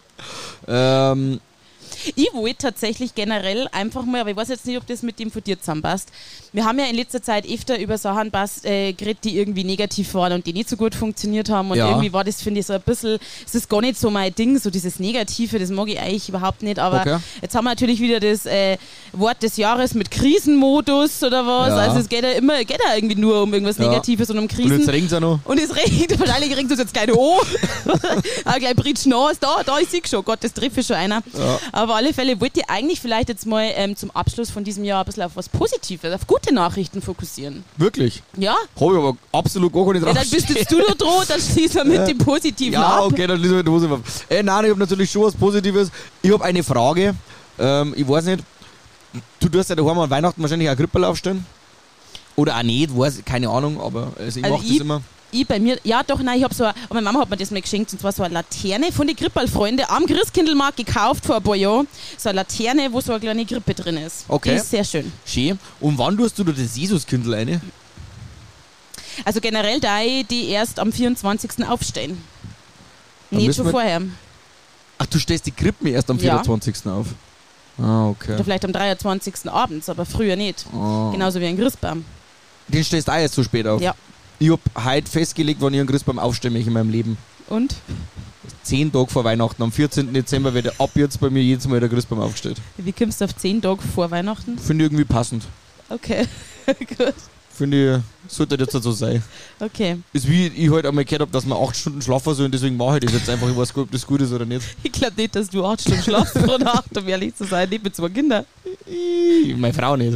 Ich wollte tatsächlich generell einfach mal, aber ich weiß jetzt nicht, ob das mit dem von dir zusammenpasst. Wir haben ja in letzter Zeit öfter über Sachen geredet, die irgendwie negativ waren und die nicht so gut funktioniert haben. Und irgendwie war das, finde ich, so ein bisschen, es ist gar nicht so mein Ding, so dieses Negative, das mag ich eigentlich überhaupt nicht. Aber jetzt haben wir natürlich wieder das Wort des Jahres mit Krisenmodus oder was. Ja. Also es geht ja irgendwie nur um irgendwas Negatives und um Krisen. Und jetzt regnet es auch noch. Und es regnet, wahrscheinlich regnet es jetzt gleich an. Aber gleich Britsch nass, da ist sie schon. Gott, das trifft schon einer. Ja. Aber auf alle Fälle wollte ich eigentlich vielleicht jetzt mal zum Abschluss von diesem Jahr ein bisschen auf was Positives, auf gute Nachrichten fokussieren. Wirklich? Ja? Habe ich aber absolut gar nicht Ja, dann bist jetzt du noch dran, dann schließen wir mit dem Positiven Ja, ab. okay, dann schließen wir mit dem Positiven ab. Nein, ich habe natürlich schon was Positives. Ich habe eine Frage. Ich weiß nicht, du tust ja daheim an Weihnachten wahrscheinlich auch Krippel aufstellen? Oder auch nicht, weiß, keine Ahnung, aber also ich mache das immer. Ich bei mir, ja doch, nein, ich habe aber meine Mama hat mir das mal geschenkt, und zwar so eine Laterne von den Krippel-Freunden am Christkindlmarkt gekauft vor ein paar Jahren. So eine Laterne, wo so eine kleine Krippe drin ist. Okay. Die ist sehr schön. Schön. Und wann tust du da das Jesuskindl rein? Also generell da ich die erst am 24. aufstehen. Dann Nicht müssen schon wir- vorher. Ach, du stellst die Krippen erst am Ja. 24. auf? Ah, okay. Oder vielleicht am 23. abends, aber früher nicht. Ah. Genauso wie ein Christbaum. Den stellst du auch erst so spät auf? Ja. Ich hab heute festgelegt, wann ich einen Christbaum aufstelle möchte in meinem Leben. Und? 10 Tage vor Weihnachten, am 14. Dezember wird ab jetzt bei mir jedes Mal der Christbaum aufgestellt. Wie kommst du auf 10 Tage vor Weihnachten? Finde ich irgendwie passend. Okay, gut. Finde ich, sollte jetzt so sein. Okay. Ist wie ich heute einmal gehört habe, dass man 8 Stunden schlafen soll und deswegen mache ich das jetzt einfach. Ich weiß gar nicht, ob das gut ist oder nicht. Ich glaube nicht, dass du 8 Stunden schlafst pro Nacht, um ehrlich zu sein. Nicht mit 2 Kindern. Meine Frau nicht.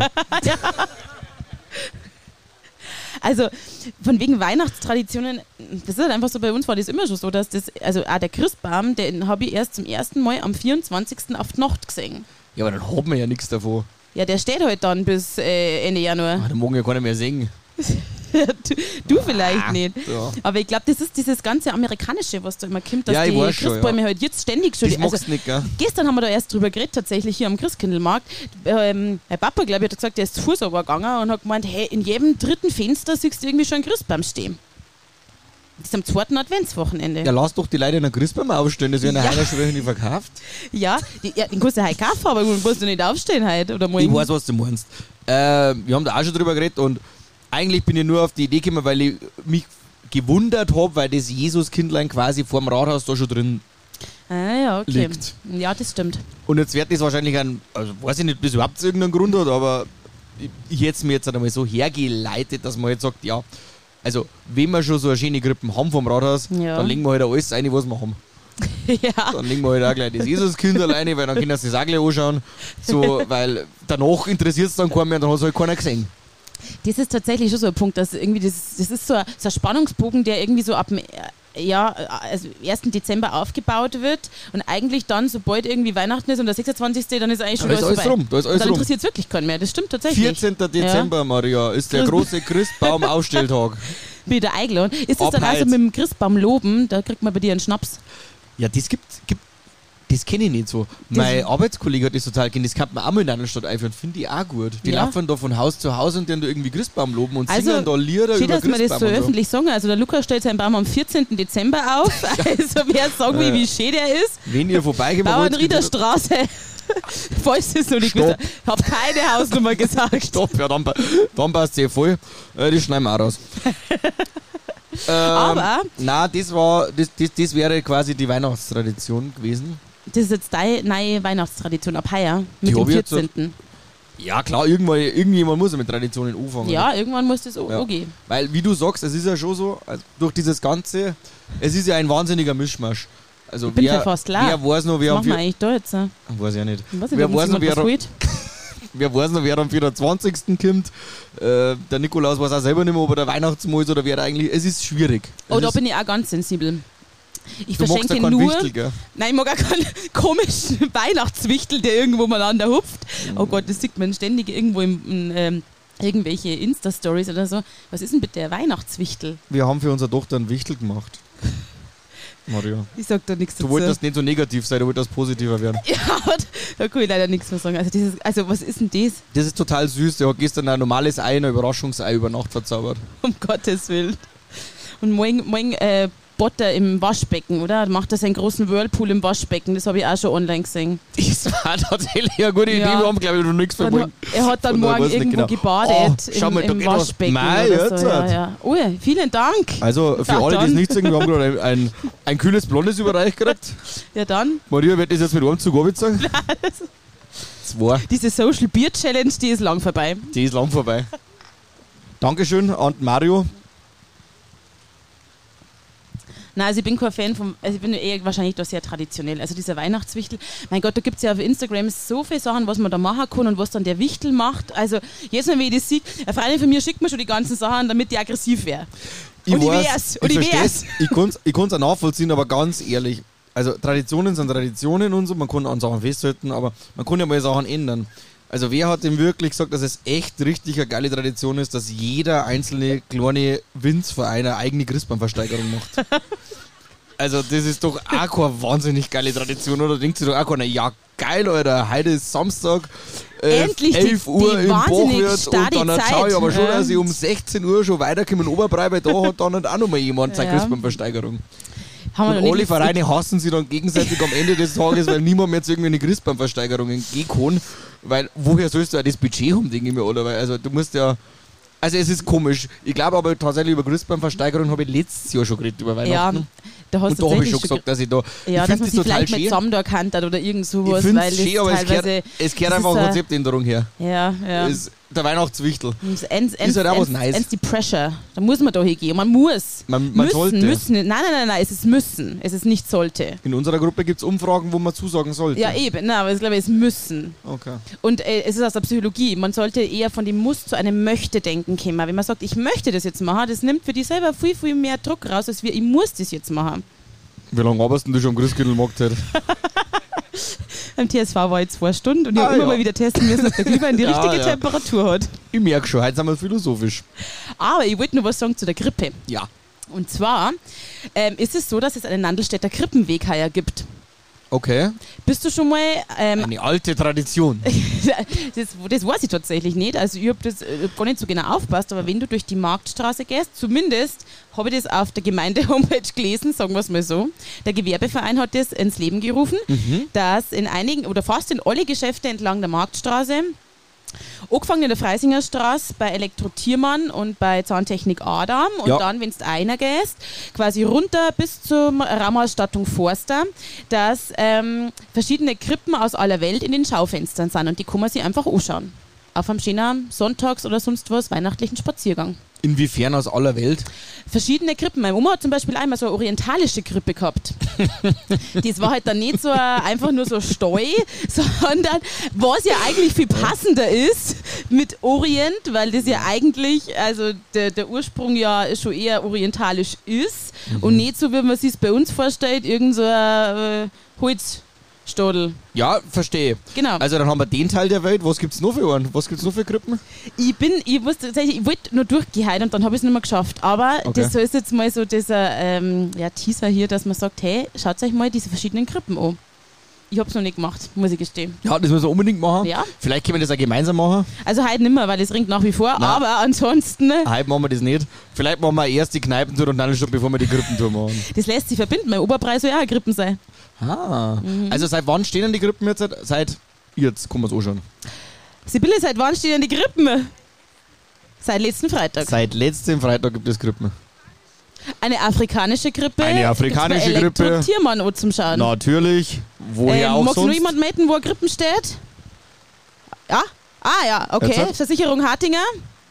Also, von wegen Weihnachtstraditionen, das ist halt einfach so, bei uns war das immer schon so, dass das, also auch der Christbaum, den habe ich erst zum ersten Mal am 24. auf die Nacht gesehen. Ja, aber dann hat man ja nichts davon. Ja, der steht halt dann bis Ende Januar. Ah, dann morgen ja keiner mehr singen. du vielleicht nicht. Ja. Aber ich glaube, das ist dieses ganze Amerikanische, was da immer kommt, dass Ja, ich die weiß schon, Christbäume halt jetzt ständig schon... Das magst du nicht, gell? Gestern haben wir da erst drüber geredet, tatsächlich hier am Christkindlmarkt. Mein Papa, glaube ich, hat gesagt, der ist zu Fuß gegangen und hat gemeint, hey, in jedem dritten Fenster siehst du irgendwie schon einen Christbaum stehen. Das ist am zweiten Adventswochenende. Ja, lass doch die Leute einen Christbaum aufstellen, das werden ja heute schon nicht verkauft. Ja, den kannst du heute kaufen, aber du musst du nicht aufstehen heute oder morgen. Ich weiß, was du meinst. Wir haben da auch schon drüber geredet und eigentlich bin ich nur auf die Idee gekommen, weil ich mich gewundert habe, weil das Jesuskindlein quasi vorm Rathaus da schon drin Ah, ja, okay. liegt. Ja, das stimmt. Und jetzt wird das wahrscheinlich also weiß ich nicht, ob das überhaupt irgendeinen Grund hat, aber ich hätte es mir jetzt einmal so hergeleitet, dass man jetzt sagt, ja, also wenn wir schon so eine schöne Krippen haben vom Rathaus, Ja. dann legen wir halt alles rein, was wir haben. Ja, Dann legen wir halt auch gleich das Jesuskind alleine, weil dann können sie das auch gleich anschauen. So, weil danach interessiert es dann keinen mehr und dann hat es halt keiner gesehen. das ist tatsächlich schon so ein Punkt, dass irgendwie das ist so ein Spannungsbogen, der irgendwie so ab dem also 1. Dezember aufgebaut wird und eigentlich dann, sobald irgendwie Weihnachten ist und der 26., dann ist eigentlich schon Da ist alles vorbei. rum, da ist Und alles dann rum. interessiert es wirklich keinen mehr, das stimmt tatsächlich. 14. Dezember, Maria, ist der große Christbaum-Aufstelltag. Wieder eingeladen. Ist das dann Ab also heute. mit dem Christbaum loben, da kriegt man bei dir einen Schnaps? Ja, das das kenne ich nicht so. Mein Arbeitskollege hat das total kennt, das kann man auch mal in einer Stadt einführen, finde ich auch gut. Die Ja. laufen da von Haus zu Haus und dann da irgendwie Christbaum loben und Also, singen da Lieder Schön, über dass wir das Christbaum so und so. öffentlich sagen. Also der Lukas stellt seinen Baum am 14. Dezember auf. Also wer sagen will, wie schön der ist. Wenn ihr vorbeikommt, Bauernrieder Straße. Falls es noch nicht Stopp. gesagt. Ich habe keine Hausnummer gesagt. Stopp, ja, dann passt es voll. Das schneiden wir auch raus. Aber Nein, das wäre quasi die Weihnachtstradition gewesen. das ist jetzt deine neue Weihnachtstradition ab heuer mit Die dem hab ich jetzt 14. Ja klar, irgendjemand muss ja mit Traditionen anfangen. Ja, irgendwann muss das Ja. angehen. Weil, wie du sagst, es ist ja schon so, also durch dieses Ganze, es ist ja ein wahnsinniger Mischmasch. Also Ich bin ja fast leer. wer weiß noch, wer Was am machen wir eigentlich da jetzt? weiß ja nicht. Ich weiß nicht, Wer ob uns weiß noch, jemand was holt. wer weiß noch, wer am 24. kommt. Der Nikolaus weiß auch selber nicht mehr, ob er der Weihnachtsmann ist oder wer da eigentlich. Es ist schwierig. Oh, Es da ist, bin ich auch ganz sensibel. Ich du magst ja verschenke keinen nur... Wichtel, gell? Nein, ich mag auch keinen komischen Weihnachtswichtel, der irgendwo mal an der hupft. Oh Gott, das sieht man ständig irgendwo in irgendwelche Insta-Stories oder so. Was ist denn bitte der Weihnachtswichtel? Wir haben für unsere Tochter einen Wichtel gemacht. Maria. Ich sag da nichts Du dazu. wolltest nicht so negativ sein, du wolltest positiver werden. Ja, da kann ich leider nichts mehr sagen. Also was ist denn das? Das ist total süß. Der hat gestern ein normales Ei, ein Überraschungsei über Nacht verzaubert. Um Gottes Willen. Und morgen Botter im Waschbecken, oder? Macht er seinen großen Whirlpool im Waschbecken. Das habe ich auch schon online gesehen. Das war tatsächlich eine gute Idee. Ja. Wir haben, glaube ich, noch nichts verbunden. Er hat dann Von daher morgen weiß ich nicht irgendwo genau. gebadet Oh, schau mal, da im geht was. Waschbecken Mei, oder jetzt so. Ja, hat. ja. Oh, vielen Dank. Also für Ja, alle, die es dann. nicht sehen, wir haben gerade ein kühles Blondes überreicht gekriegt. Ja dann, Maria wird das jetzt mit einem Zug abgezogen. 2. diese Social Beer Challenge, die ist lang vorbei. Die ist lang vorbei. Dankeschön an Mario. Nein, also ich bin kein Fan also ich bin eher wahrscheinlich doch sehr traditionell. Also dieser Weihnachtswichtel, mein Gott, da gibt es ja auf Instagram so viele Sachen, was man da machen kann und was dann der Wichtel macht. Also jetzt Mal, wenn ich das sehe, eine Freundin von mir schickt mir schon die ganzen Sachen, damit die aggressiv wäre. Ich wär's. Ich kann es auch nachvollziehen, aber ganz ehrlich, also Traditionen sind Traditionen und so, man kann an Sachen festhalten, aber man kann ja mal Sachen ändern. Also wer hat denn wirklich gesagt, dass es echt richtig eine geile Tradition ist, dass jeder einzelne kleine Winzverein eine eigene Christbaumversteigerung macht? Also das ist doch auch keine wahnsinnig geile Tradition, oder? Denkt sich doch auch keiner, ja geil, Alter, heute ist Samstag, endlich 11 Uhr im Bochwirt und dann Zeit. schaue ich aber schon, dass ich um 16 Uhr schon weiterkomme in Oberbrei, weil da hat dann auch nochmal jemand seine Christbaumversteigerung. Und alle Vereine hassen sich dann gegenseitig am Ende des Tages, weil niemand mehr zu irgendwelchen Christbaumversteigerungen gehen kann. Weil woher sollst du auch das Budget haben, denke ich mir, oder? Weil, also du musst ja. Also es ist komisch. Ich glaube aber tatsächlich über Christbaumversteigerung habe ich letztes Jahr schon geredet über Weihnachten. Ja, da hast und da habe ich schon gesagt, dass ich da. Ja, dass man sich vielleicht mit zusammen da erkannt hat oder irgend sowas. Ich finde es schön, aber es gehört einfach eine Konzeptänderung her. Ja. Der Weihnachtswichtel. Ist halt auch was nice. Die Pressure. Da muss man da hingehen. Man muss. Man sollte. Müssen. Nein, es ist müssen. Es ist nicht sollte. In unserer Gruppe gibt es Umfragen, wo man zusagen sollte. Ja, eben. Nein, aber ich glaube, es müssen. Okay. Und es ist aus der Psychologie. Man sollte eher von dem Muss zu einem Möchte-Denken kommen. Wenn man sagt, ich möchte das jetzt machen, das nimmt für dich selber viel, viel mehr Druck raus, als ich muss das jetzt machen. Wie lange arbeitest du schon am Christkindlmarkt heute? Beim TSV war ich 2 Stunden und ich habe immer mal wieder testen müssen, ob der Glühwein die richtige Temperatur hat. Ich merke schon, heute sind wir philosophisch. Aber ich wollte noch was sagen zu der Krippe. Ja. Und zwar ist es so, dass es einen Nandelstädter Krippenweg heuer gibt. Okay. Bist du schon mal... eine alte Tradition. das weiß ich tatsächlich nicht. Also ich habe das gar nicht so genau aufgepasst, aber wenn du durch die Marktstraße gehst, zumindest habe ich das auf der Gemeinde-Homepage gelesen, sagen wir es mal so. Der Gewerbeverein hat das ins Leben gerufen, dass in einigen oder fast in alle Geschäfte entlang der Marktstraße, angefangen in der Freisingerstraße bei Elektro-Tiermann und bei Zahntechnik Adam und dann, wenn du einer gehst, quasi runter bis zur Raumausstattung Forster, dass verschiedene Krippen aus aller Welt in den Schaufenstern sind und die kann man sich einfach anschauen. Auf einem schönen Sonntags- oder sonst was weihnachtlichen Spaziergang. Inwiefern aus aller Welt? Verschiedene Krippen. Meine Oma hat zum Beispiel einmal so eine orientalische Krippe gehabt. Das war halt dann nicht so einfach nur so Steu, sondern was ja eigentlich viel passender ist mit Orient, weil das ja eigentlich, also der Ursprung ja schon eher orientalisch ist und nicht so, wie man sich es bei uns vorstellt, irgend so ein Holzstadel. Ja, verstehe. Genau. Also dann haben wir den Teil der Welt. Was gibt es noch für einen? Was gibt es noch für Krippen? Ich wollte nur durchgehen und dann habe ich es nicht mehr geschafft. Aber das ist jetzt mal so dieser Teaser hier, dass man sagt, hey, schaut euch mal diese verschiedenen Krippen an. Ich habe es noch nicht gemacht, muss ich gestehen. Ja, das müssen wir unbedingt machen. Ja. Vielleicht können wir das auch gemeinsam machen. Also heute nicht mehr, weil das ringt nach wie vor. Nein. Aber ansonsten... Heute machen wir das nicht. Vielleicht machen wir erst die Kneipentour und dann schon, bevor wir die Krippentour machen. Das lässt sich verbinden. Mein Oberpreis soll ja auch eine Krippen sein. Also seit wann stehen denn die Krippen jetzt? Seit jetzt kann man es anschauen. Sibylle, seit wann stehen denn die Krippen? Seit letzten Freitag. Seit letzten Freitag gibt es Krippen. Eine afrikanische Krippe. Eine afrikanische Krippe. Elektro-Tiermann zum Schauen. Natürlich. Woher auch magst sonst? Magst du noch jemanden melden, wo Krippen steht? Ja? Ah ja, okay. Jetzt? Versicherung Hartinger.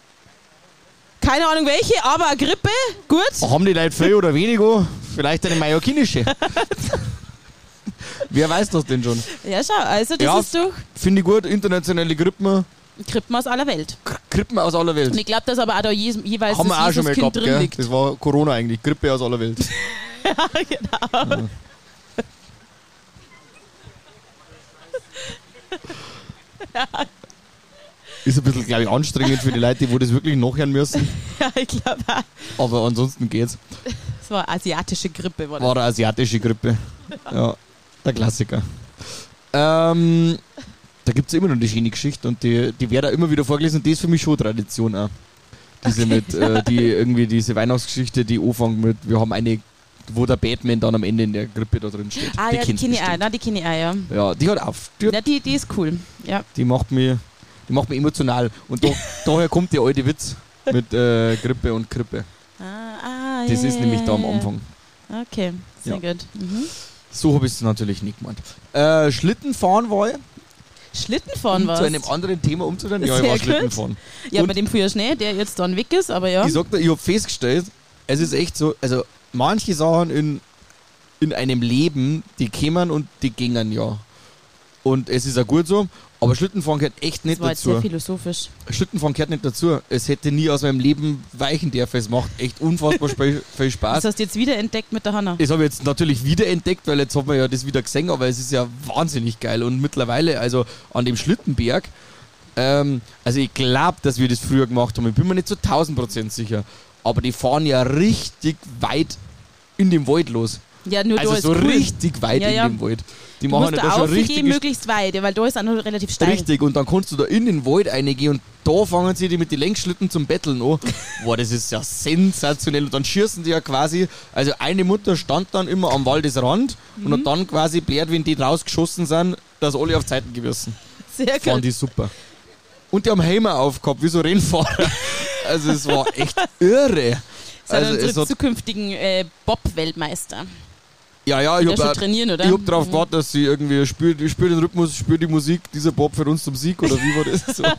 Keine Ahnung welche, aber eine Krippe. Gut. Haben die Leute viel oder weniger? Vielleicht eine mallorquinische. Wer weiß das denn schon? Ja, schau, also das ist doch... Finde ich gut, internationale Krippen. Krippen aus aller Welt. Krippen aus aller Welt. Und ich glaube, dass aber auch da jeweils haben das wir auch schon mal gehabt, drin gell? liegt. Das war Corona eigentlich, Grippe aus aller Welt. Ja, genau. Ja. Ist ein bisschen, glaube ich, anstrengend für die Leute, die das wirklich nachhören müssen. Ja, ich glaube auch. Aber ansonsten geht's. Das war asiatische Grippe, war das? War eine asiatische Grippe. Ja, der Klassiker. Da gibt es immer noch die schöne Geschichte und die wird auch immer wieder vorgelesen und das ist für mich schon Tradition auch. Diese mit, diese Weihnachtsgeschichte, die anfängt mit, wir haben eine, wo der Batman dann am Ende in der Krippe da drin steht. Ah, die kenne ich auch, ja. Ja, die hat auf. Die ist cool, ja. Die macht mich emotional und daher kommt der alte Witz mit Grippe und Krippe. Das ist nämlich da am Anfang. Okay, sehr gut. Mhm. So habe ich es natürlich nicht gemeint. Schlittenfahren war ich. Schlittenfahren war zu einem anderen Thema umzudrehen? Ja, ich war Schlittenfahren. Ja, bei dem früher Schnee, der jetzt dann weg ist, aber ja. Ich sag dir, ich habe festgestellt, es ist echt so, also manche Sachen in einem Leben, die kämen und die gingen ja. Und es ist auch gut so, aber Schlittenfahren gehört echt nicht Das war jetzt dazu. sehr philosophisch. Schlittenfahren gehört nicht dazu. Es hätte nie aus meinem Leben weichen dürfen. Es macht echt unfassbar viel Spaß. Das hast du jetzt wieder entdeckt mit der Hanna. Das habe ich jetzt natürlich wieder entdeckt, weil jetzt hat man ja das wieder gesehen, aber es ist ja wahnsinnig geil. Und mittlerweile, also an dem Schlittenberg, also ich glaube, dass wir das früher gemacht haben. Ich bin mir nicht zu 1000% sicher. Aber die fahren ja richtig weit in dem Wald los. Ja, nur Also da ist so cool. richtig weit Ja, ja. in dem Wald. Die Du machen musst ja da da schon aufgehen, richtig. möglichst weit, weil da ist auch noch relativ steil. Richtig, und dann kannst du da in den Wald reingehen und da fangen sie die mit den Längsschlitten zum Betteln an. Boah, das ist ja sensationell. Und dann schießen die ja quasi, also eine Mutter stand dann immer am Waldesrand und hat dann quasi blärt, wenn die rausgeschossen sind, dass alle auf Zeiten gewissen. Sehr Fand gut. die super. Und die haben Helme aufgehabt, wie so Rennfahrer. Also es war echt irre. Das sind Also es unsere hat, zukünftigen Bob-Weltmeister. ja, ich Die schon habe trainieren, oder? Ich hab darauf gewartet, dass sie irgendwie spür den Rhythmus, spür die Musik, dieser Bob für uns zum Sieg, oder wie war das? So.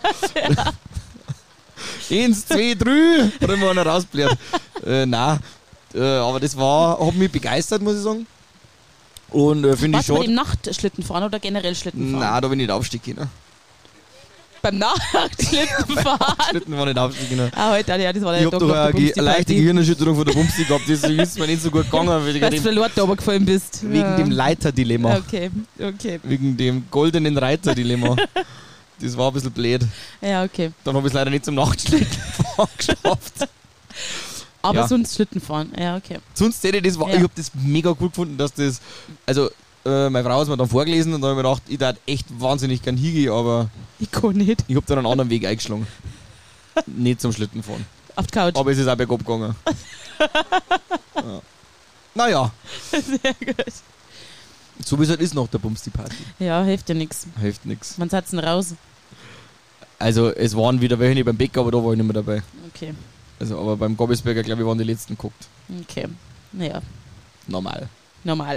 1, 2, 3, oder immer einer rausblärt. Nein, aber das hat mich begeistert, muss ich sagen. Und finde ich Warst du bei schade. dem Nachtschlittenfahren oder generell Schlittenfahren? Nein, da bin ich nicht aufsteigen können. Beim Nachtschlittenfahren? Schlitten war nicht aufsteigen können. Heute, ja, das war Ich der hab doch eine leichte Gehirn. Gehirnerschütterung von der Bumsi gehabt, deswegen ist mir nicht so gut gegangen, Weil du wegen verloren da gefallen bist. dem Leiterdilemma. Okay. Wegen dem goldenen Reiterdilemma. Das war ein bisschen blöd. Ja, okay. Dann habe ich es leider nicht zum Nachtschlittenfahren geschafft. Aber Ja. sonst Schlittenfahren. Ja, okay. Sonst hätte ich das, Ja. ich habe das mega cool gefunden, dass das, also meine Frau hat mir dann vorgelesen und dann habe ich mir gedacht, ich darf echt wahnsinnig gern hingehen, aber Ich kann nicht. ich habe dann einen anderen Weg eingeschlagen. Nicht zum Schlittenfahren. Auf die Couch. Aber es ist auch bergab gegangen. Ja. Naja, Sehr gut. so wie es halt ist nach der Bumsti-Party. Ja, hilft ja nichts. Hilft nichts. Wann seid ihr denn raus? Also es waren wieder welche nicht beim Bäcker, aber da war ich nicht mehr dabei. Okay. Also aber beim Gobbesberger, glaube ich, waren die letzten geguckt. Okay. Naja, Normal. normal.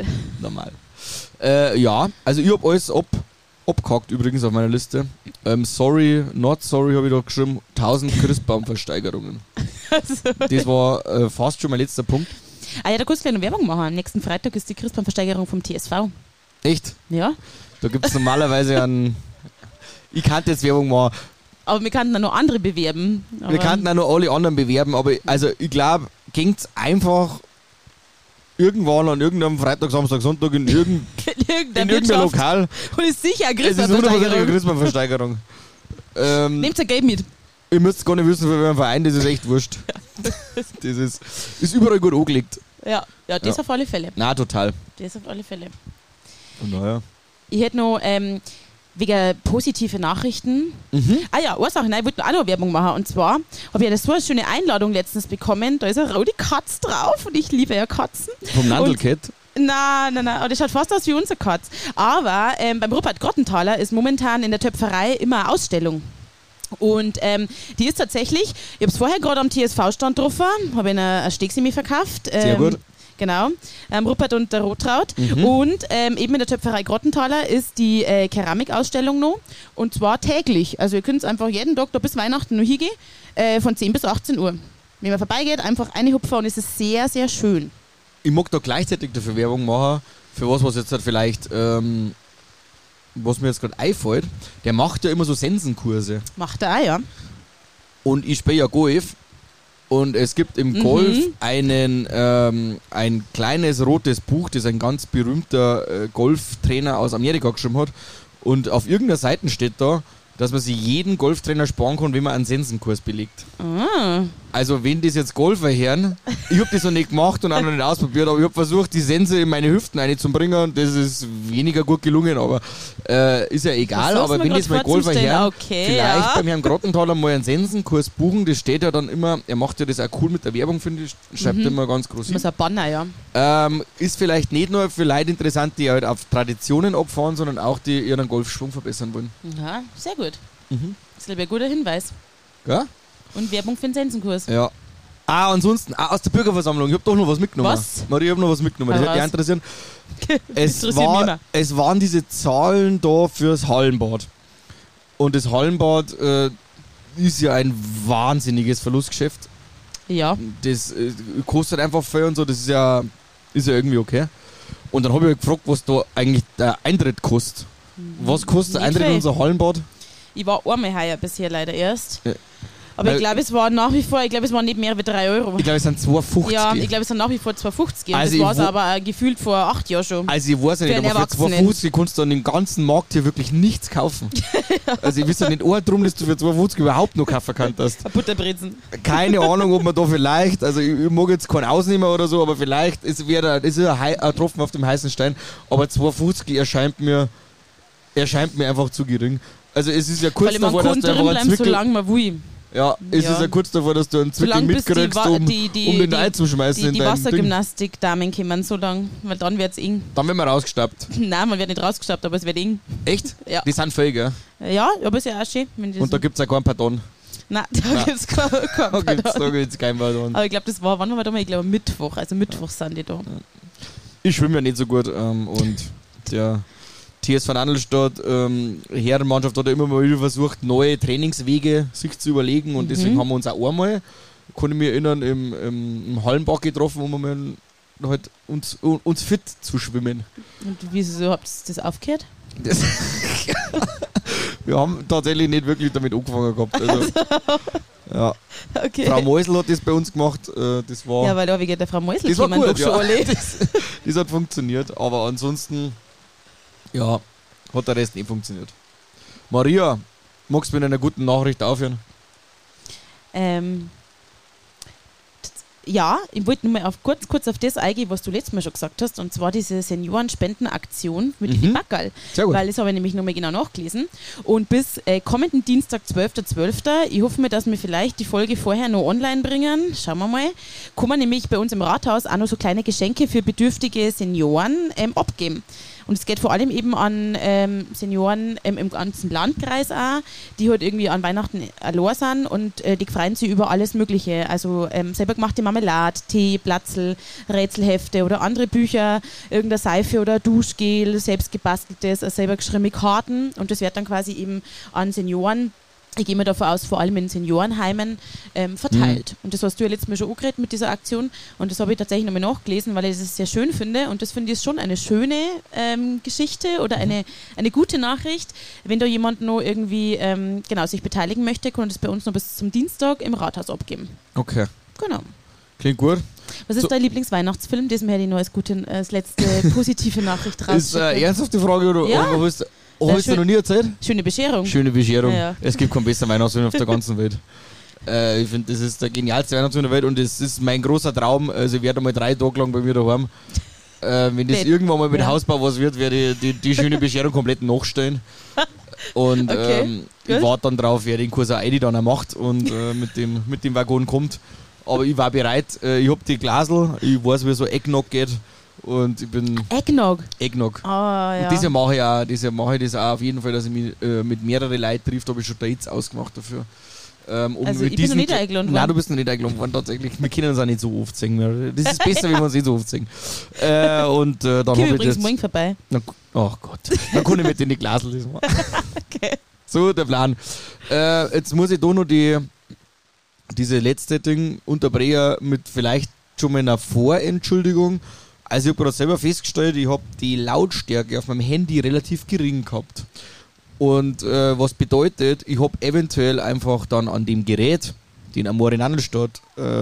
Ja, also ich habe alles abgehakt übrigens auf meiner Liste. Sorry, not sorry habe ich da geschrieben. 1000 Christbaumversteigerungen. Das war fast schon mein letzter Punkt. Ah ja, da kannst du gleich noch Werbung machen. Am nächsten Freitag ist die Christbaumversteigerung vom TSV. Echt? Ja. Da gibt es normalerweise einen... Ich kannte jetzt Werbung machen. Aber wir könnten dann noch andere bewerben. Wir kannten auch noch alle anderen bewerben, aber also ich glaube, ging's einfach irgendwann an irgendeinem Freitag, Samstag, Sonntag in irgendein Lokal. Und ist sicher eine Es ist 100% eine Christbaumversteigerung. Christbaumversteigerung. Nehmt ihr Geld mit. Ihr müsst gar nicht wissen, für welchen Verein, das ist echt wurscht. Das ist überall gut angelegt. Ja, das Ja. auf alle Fälle. Na, total. Das auf alle Fälle. Von daher. Ich hätte noch wegen positive Nachrichten. Ah ja, eine Sache, nein, ich wollte auch noch Werbung machen. Und zwar habe ich so eine schöne Einladung letztens bekommen. Da ist eine rote Katz drauf und ich liebe ja Katzen. Vom Nandelkett. Nein, das schaut fast aus wie unser Katz. Aber beim Rupert Grottenthaler ist momentan in der Töpferei immer eine Ausstellung. Und die ist tatsächlich, ich habe es vorher gerade am TSV-Stand getroffen, habe ihnen ein Stegsemi verkauft. Sehr gut. Genau, Rupert und der Rotraut. Und eben in der Töpferei Grottenthaler ist die Keramikausstellung noch. Und zwar täglich. Also ihr könnt einfach jeden Tag da bis Weihnachten noch hingehen, von 10 bis 18 Uhr. Wenn man vorbeigeht, einfach reinhupfen und es ist sehr, sehr schön. Ich mag da gleichzeitig dafür Werbung machen, für was jetzt halt vielleicht, was mir jetzt gerade einfällt. Der macht ja immer so Sensenkurse. Macht er auch, ja. Und ich spiele ja Golf. Und es gibt im Golf ein kleines rotes Buch, das ein ganz berühmter Golftrainer aus Amerika geschrieben hat. Und auf irgendeiner Seite steht da, dass man sich jeden Golftrainer sparen kann, wenn man einen Sensenkurs belegt. Also wenn das jetzt Golfer hören, ich habe das noch nicht gemacht und auch noch nicht ausprobiert, aber ich habe versucht, die Sense in meine Hüften reinzubringen. Das ist weniger gut gelungen, aber ist ja egal. Das Aber lassen wir wenn grad das mal Golfer vorzustellen. hören, Okay, vielleicht ja. beim Herrn Grottenthaler mal einen Sensenkurs buchen, das steht ja dann immer, er macht ja das auch cool mit der Werbung, finde ich, schreibt immer ganz groß Das hin. ist ein Banner, ja. Ist vielleicht nicht nur für Leute interessant, die halt auf Traditionen abfahren, sondern auch die ihren Golfschwung verbessern wollen. Ja, sehr gut. Das ist ein guter Hinweis. Ja? Und Werbung für den Sensenkurs. Ja. Ansonsten, aus der Bürgerversammlung, ich habe doch noch was mitgenommen. Was? Maria, ich habe noch was mitgenommen, das Hau hat dich raus. interessieren. Interessiert mich immer. Es waren diese Zahlen da fürs Hallenbad. Und das Hallenbad ist ja ein wahnsinniges Verlustgeschäft. Ja. Das kostet einfach viel und so, das ist ja irgendwie okay. Und dann habe ich gefragt, was da eigentlich der Eintritt kostet. Was kostet der Nicht Eintritt in viel. unser Hallenbad? Ich war einmal heuer bisher leider erst. Ja. Aber Weil- ich glaube, es war nach wie vor, es waren nicht mehr wie 3 Euro. Ich glaube, es sind 2,50. Ja, ich glaube, es sind nach wie vor 2,50. Und Also das war es ich aber gefühlt vor 8 Jahren schon. Also ich weiß ja Für nicht, einen aber für Erwachsenen. 2,50 kannst du an dem ganzen Markt hier wirklich nichts kaufen. Also ich weiß ja nicht drum, dass du für 2,50 überhaupt noch kaufen kannst. Butterbrezen. Keine Ahnung, ob man da vielleicht, also ich mag jetzt keinen Ausnehmer oder so, aber vielleicht ist ein Tropfen auf dem heißen Stein, aber 2,50 erscheint mir einfach zu gering. Also es ist ja kurz Weil man davor, dass kann du einfach drin einen bleiben, Zwickel... solange man will. Ja, es Ja. ist ja kurz davor, dass du einen Zwickel Solange bis mitkriegst, um den einzuschmeißen Die in deinem Ding. Wassergymnastik-Damen kommen so lang, weil dann wird es eng. Dann werden wir rausgestappt. Nein, man wird nicht rausgestappt, aber es wird eng. Echt? Ja. Die sind voll, gell? Ja, aber ist ja auch schön. Wenn die Und da gibt es auch keinen Pardon. Nein, da gibt es kein Da gibt's keinen Pardon. Aber ich glaube, das war, wann waren wir da mal? Ich glaube am Mittwoch. Also Mittwoch sind die da. Ich schwimme ja nicht so gut und der TSV Nannelstadt Herrenmannschaft hat ja immer mal wieder versucht, neue Trainingswege sich zu überlegen und deswegen haben wir uns auch einmal, kann ich mich erinnern, im Hallenbad getroffen, um mal halt uns fit zu schwimmen. Und wieso habt ihr das aufgehört? Das wir haben tatsächlich nicht wirklich damit angefangen gehabt. Also, ja. Okay. Frau Meusel hat das bei uns gemacht, das war... Ja, weil da wegen der Frau Meusel Das war kommen gut, doch schon ja. alle. Das hat funktioniert, aber ansonsten, ja, hat der Rest nicht funktioniert. Maria, magst du mit einer guten Nachricht aufhören? Ja, ich wollte nur mal kurz auf das eingehen, was du letztes Mal schon gesagt hast, und zwar diese Seniorenspendenaktion mit dem Backerl. Sehr gut. Weil das habe ich nämlich nochmal genau nachgelesen. Und bis kommenden Dienstag, 12.12., ich hoffe mir, dass wir vielleicht die Folge vorher noch online bringen. Schauen wir mal. Kann man nämlich bei uns im Rathaus auch noch so kleine Geschenke für bedürftige Senioren abgeben. Und es geht vor allem eben an Senioren im ganzen Landkreis auch, die halt irgendwie an Weihnachten allein sind und die freuen sich über alles Mögliche. Also selber gemachte Marmelade, Tee, Platzl, Rätselhefte oder andere Bücher, irgendeine Seife oder Duschgel, selbst gebasteltes, selber geschriebene Karten. Und das wird dann quasi eben an Senioren, ich gehe mir davon aus, vor allem in Seniorenheimen verteilt. Und das hast du ja letztes Mal schon angeredet mit dieser Aktion. Und das habe ich tatsächlich nochmal nachgelesen, weil ich das sehr schön finde. Und das finde ich schon eine schöne Geschichte oder eine gute Nachricht. Wenn da jemand noch irgendwie sich beteiligen möchte, kann er das bei uns noch bis zum Dienstag im Rathaus abgeben. Okay, Genau. klingt gut. Was ist So. dein Lieblingsweihnachtsfilm? Das hätte ich noch als letzte positive Nachricht Ist rausschicken. ernsthafte Frage oder Ja. hast du dir noch nie erzählt? Schöne Bescherung. Schöne Bescherung. Ja. Es gibt keinen besseren Weihnachtsfilm auf der ganzen Welt. Ich finde, das ist der genialste Weihnachtsfilm der Welt und das ist mein großer Traum. Also ich werde mal 3 Tage lang bei mir daheim. Wenn das Nett. irgendwann mal mit Ja. Hausbau was wird, werde ich die schöne Bescherung komplett nachstellen. Und Okay, ich gut. warte dann drauf, wer den Kurs auch Eidi dann auch macht und mit dem Waggon kommt. Aber ich war bereit. Ich habe die Glasel, ich weiß, wie so Eggnog geht. Und ich bin Eggnog. Eggnog. Ah, ja. Und dieses Jahr mache ich das auch auf jeden Fall, dass ich mich mit mehreren Leuten trifft, da habe ich schon Dates ausgemacht dafür. Also ich bin noch nicht eingeladen worden. Nein, du bist noch nicht eingeladen worden, tatsächlich. Wir können uns auch nicht so oft singen. Das ist besser, wenn wir uns nicht so oft singen. Dann Komm habe ich übrigens das... morgen vorbei. Oh Gott, dann kann ich mit in die Glasel das machen. Okay. So, der Plan. Jetzt muss ich da noch diese letzte Ding unterbrechen mit vielleicht schon mal einer Vorentschuldigung. Also ich habe gerade selber festgestellt, ich habe die Lautstärke auf meinem Handy relativ gering gehabt. Und was bedeutet, ich habe eventuell einfach dann an dem Gerät, den Amore Nannelstadt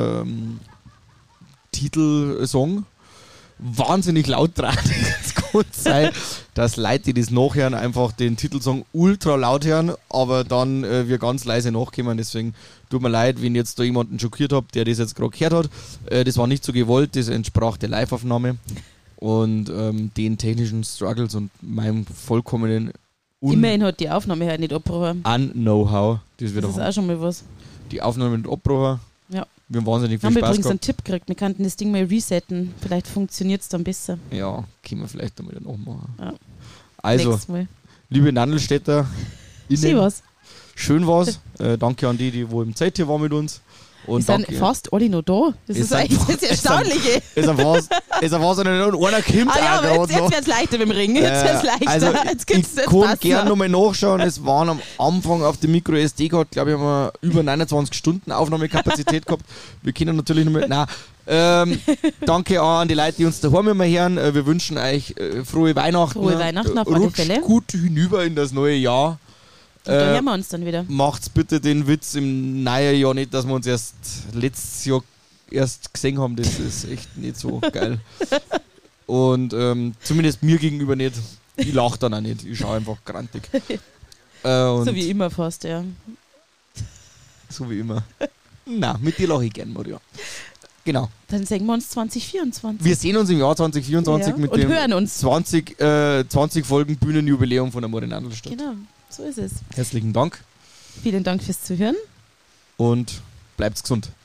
Titelsong, wahnsinnig laut dran. Es kann sein, dass Leute, die das nachhören, einfach den Titelsong ultra laut hören, aber dann wir ganz leise nachkommen. Deswegen tut mir leid, wenn ich jetzt da jemanden schockiert habe, der das jetzt gerade gehört hat. Das war nicht so gewollt, das entsprach der Live-Aufnahme und den technischen Struggles und meinem vollkommenen Immerhin hat die Aufnahme halt nicht abgebrochen. Know-how. Das wird Das ist auch schon mal was. die Aufnahme mit Abbrucher. Ja. Wir haben wahnsinnig Wir viel haben Spaß übrigens einen gehabt. Tipp gekriegt, wir könnten das Ding mal resetten. Vielleicht funktioniert es dann besser. Ja, können wir vielleicht damit noch machen. Ja. Also, Nächstes Mal. liebe Nandelstädter, Sieh was. schön war's. Danke an die wo im Zeit hier waren mit uns. Und sind fast alle noch da. Das ist eigentlich das Erstaunliche. Ist ja fast einer kommt Ah ja, auch aber grad jetzt noch. wird es leichter mit dem Ring. Jetzt wird's leichter. Also jetzt gibt's ich kann gerne nochmal nachschauen. Es waren am Anfang auf dem Micro SD-Card, glaube ich, haben wir über 29 Stunden Aufnahmekapazität gehabt. Wir können natürlich nochmal... Nein. Danke an die Leute, die uns daheim immer hören. Wir wünschen euch frohe Weihnachten. Frohe Weihnachten auf alle Rutscht Fälle. gut hinüber in das neue Jahr. Und da hören wir uns dann wieder. Macht's bitte den Witz im neuen Jahr nicht, dass wir uns erst letztes Jahr erst gesehen haben. Das ist echt nicht so geil. Und zumindest mir gegenüber nicht. Ich lache dann auch nicht. Ich schaue einfach grantig. So wie immer fast, ja. So wie immer. Na, mit dir lache ich gern, Maria. Genau. Dann sehen wir uns 2024. Wir sehen uns im Jahr 2024 ja. mit und dem hören uns. 20 Folgen Bühnenjubiläum von der Marienandelstadt. Genau, so ist es. Herzlichen Dank Vielen Dank fürs Zuhören. und bleibt's gesund.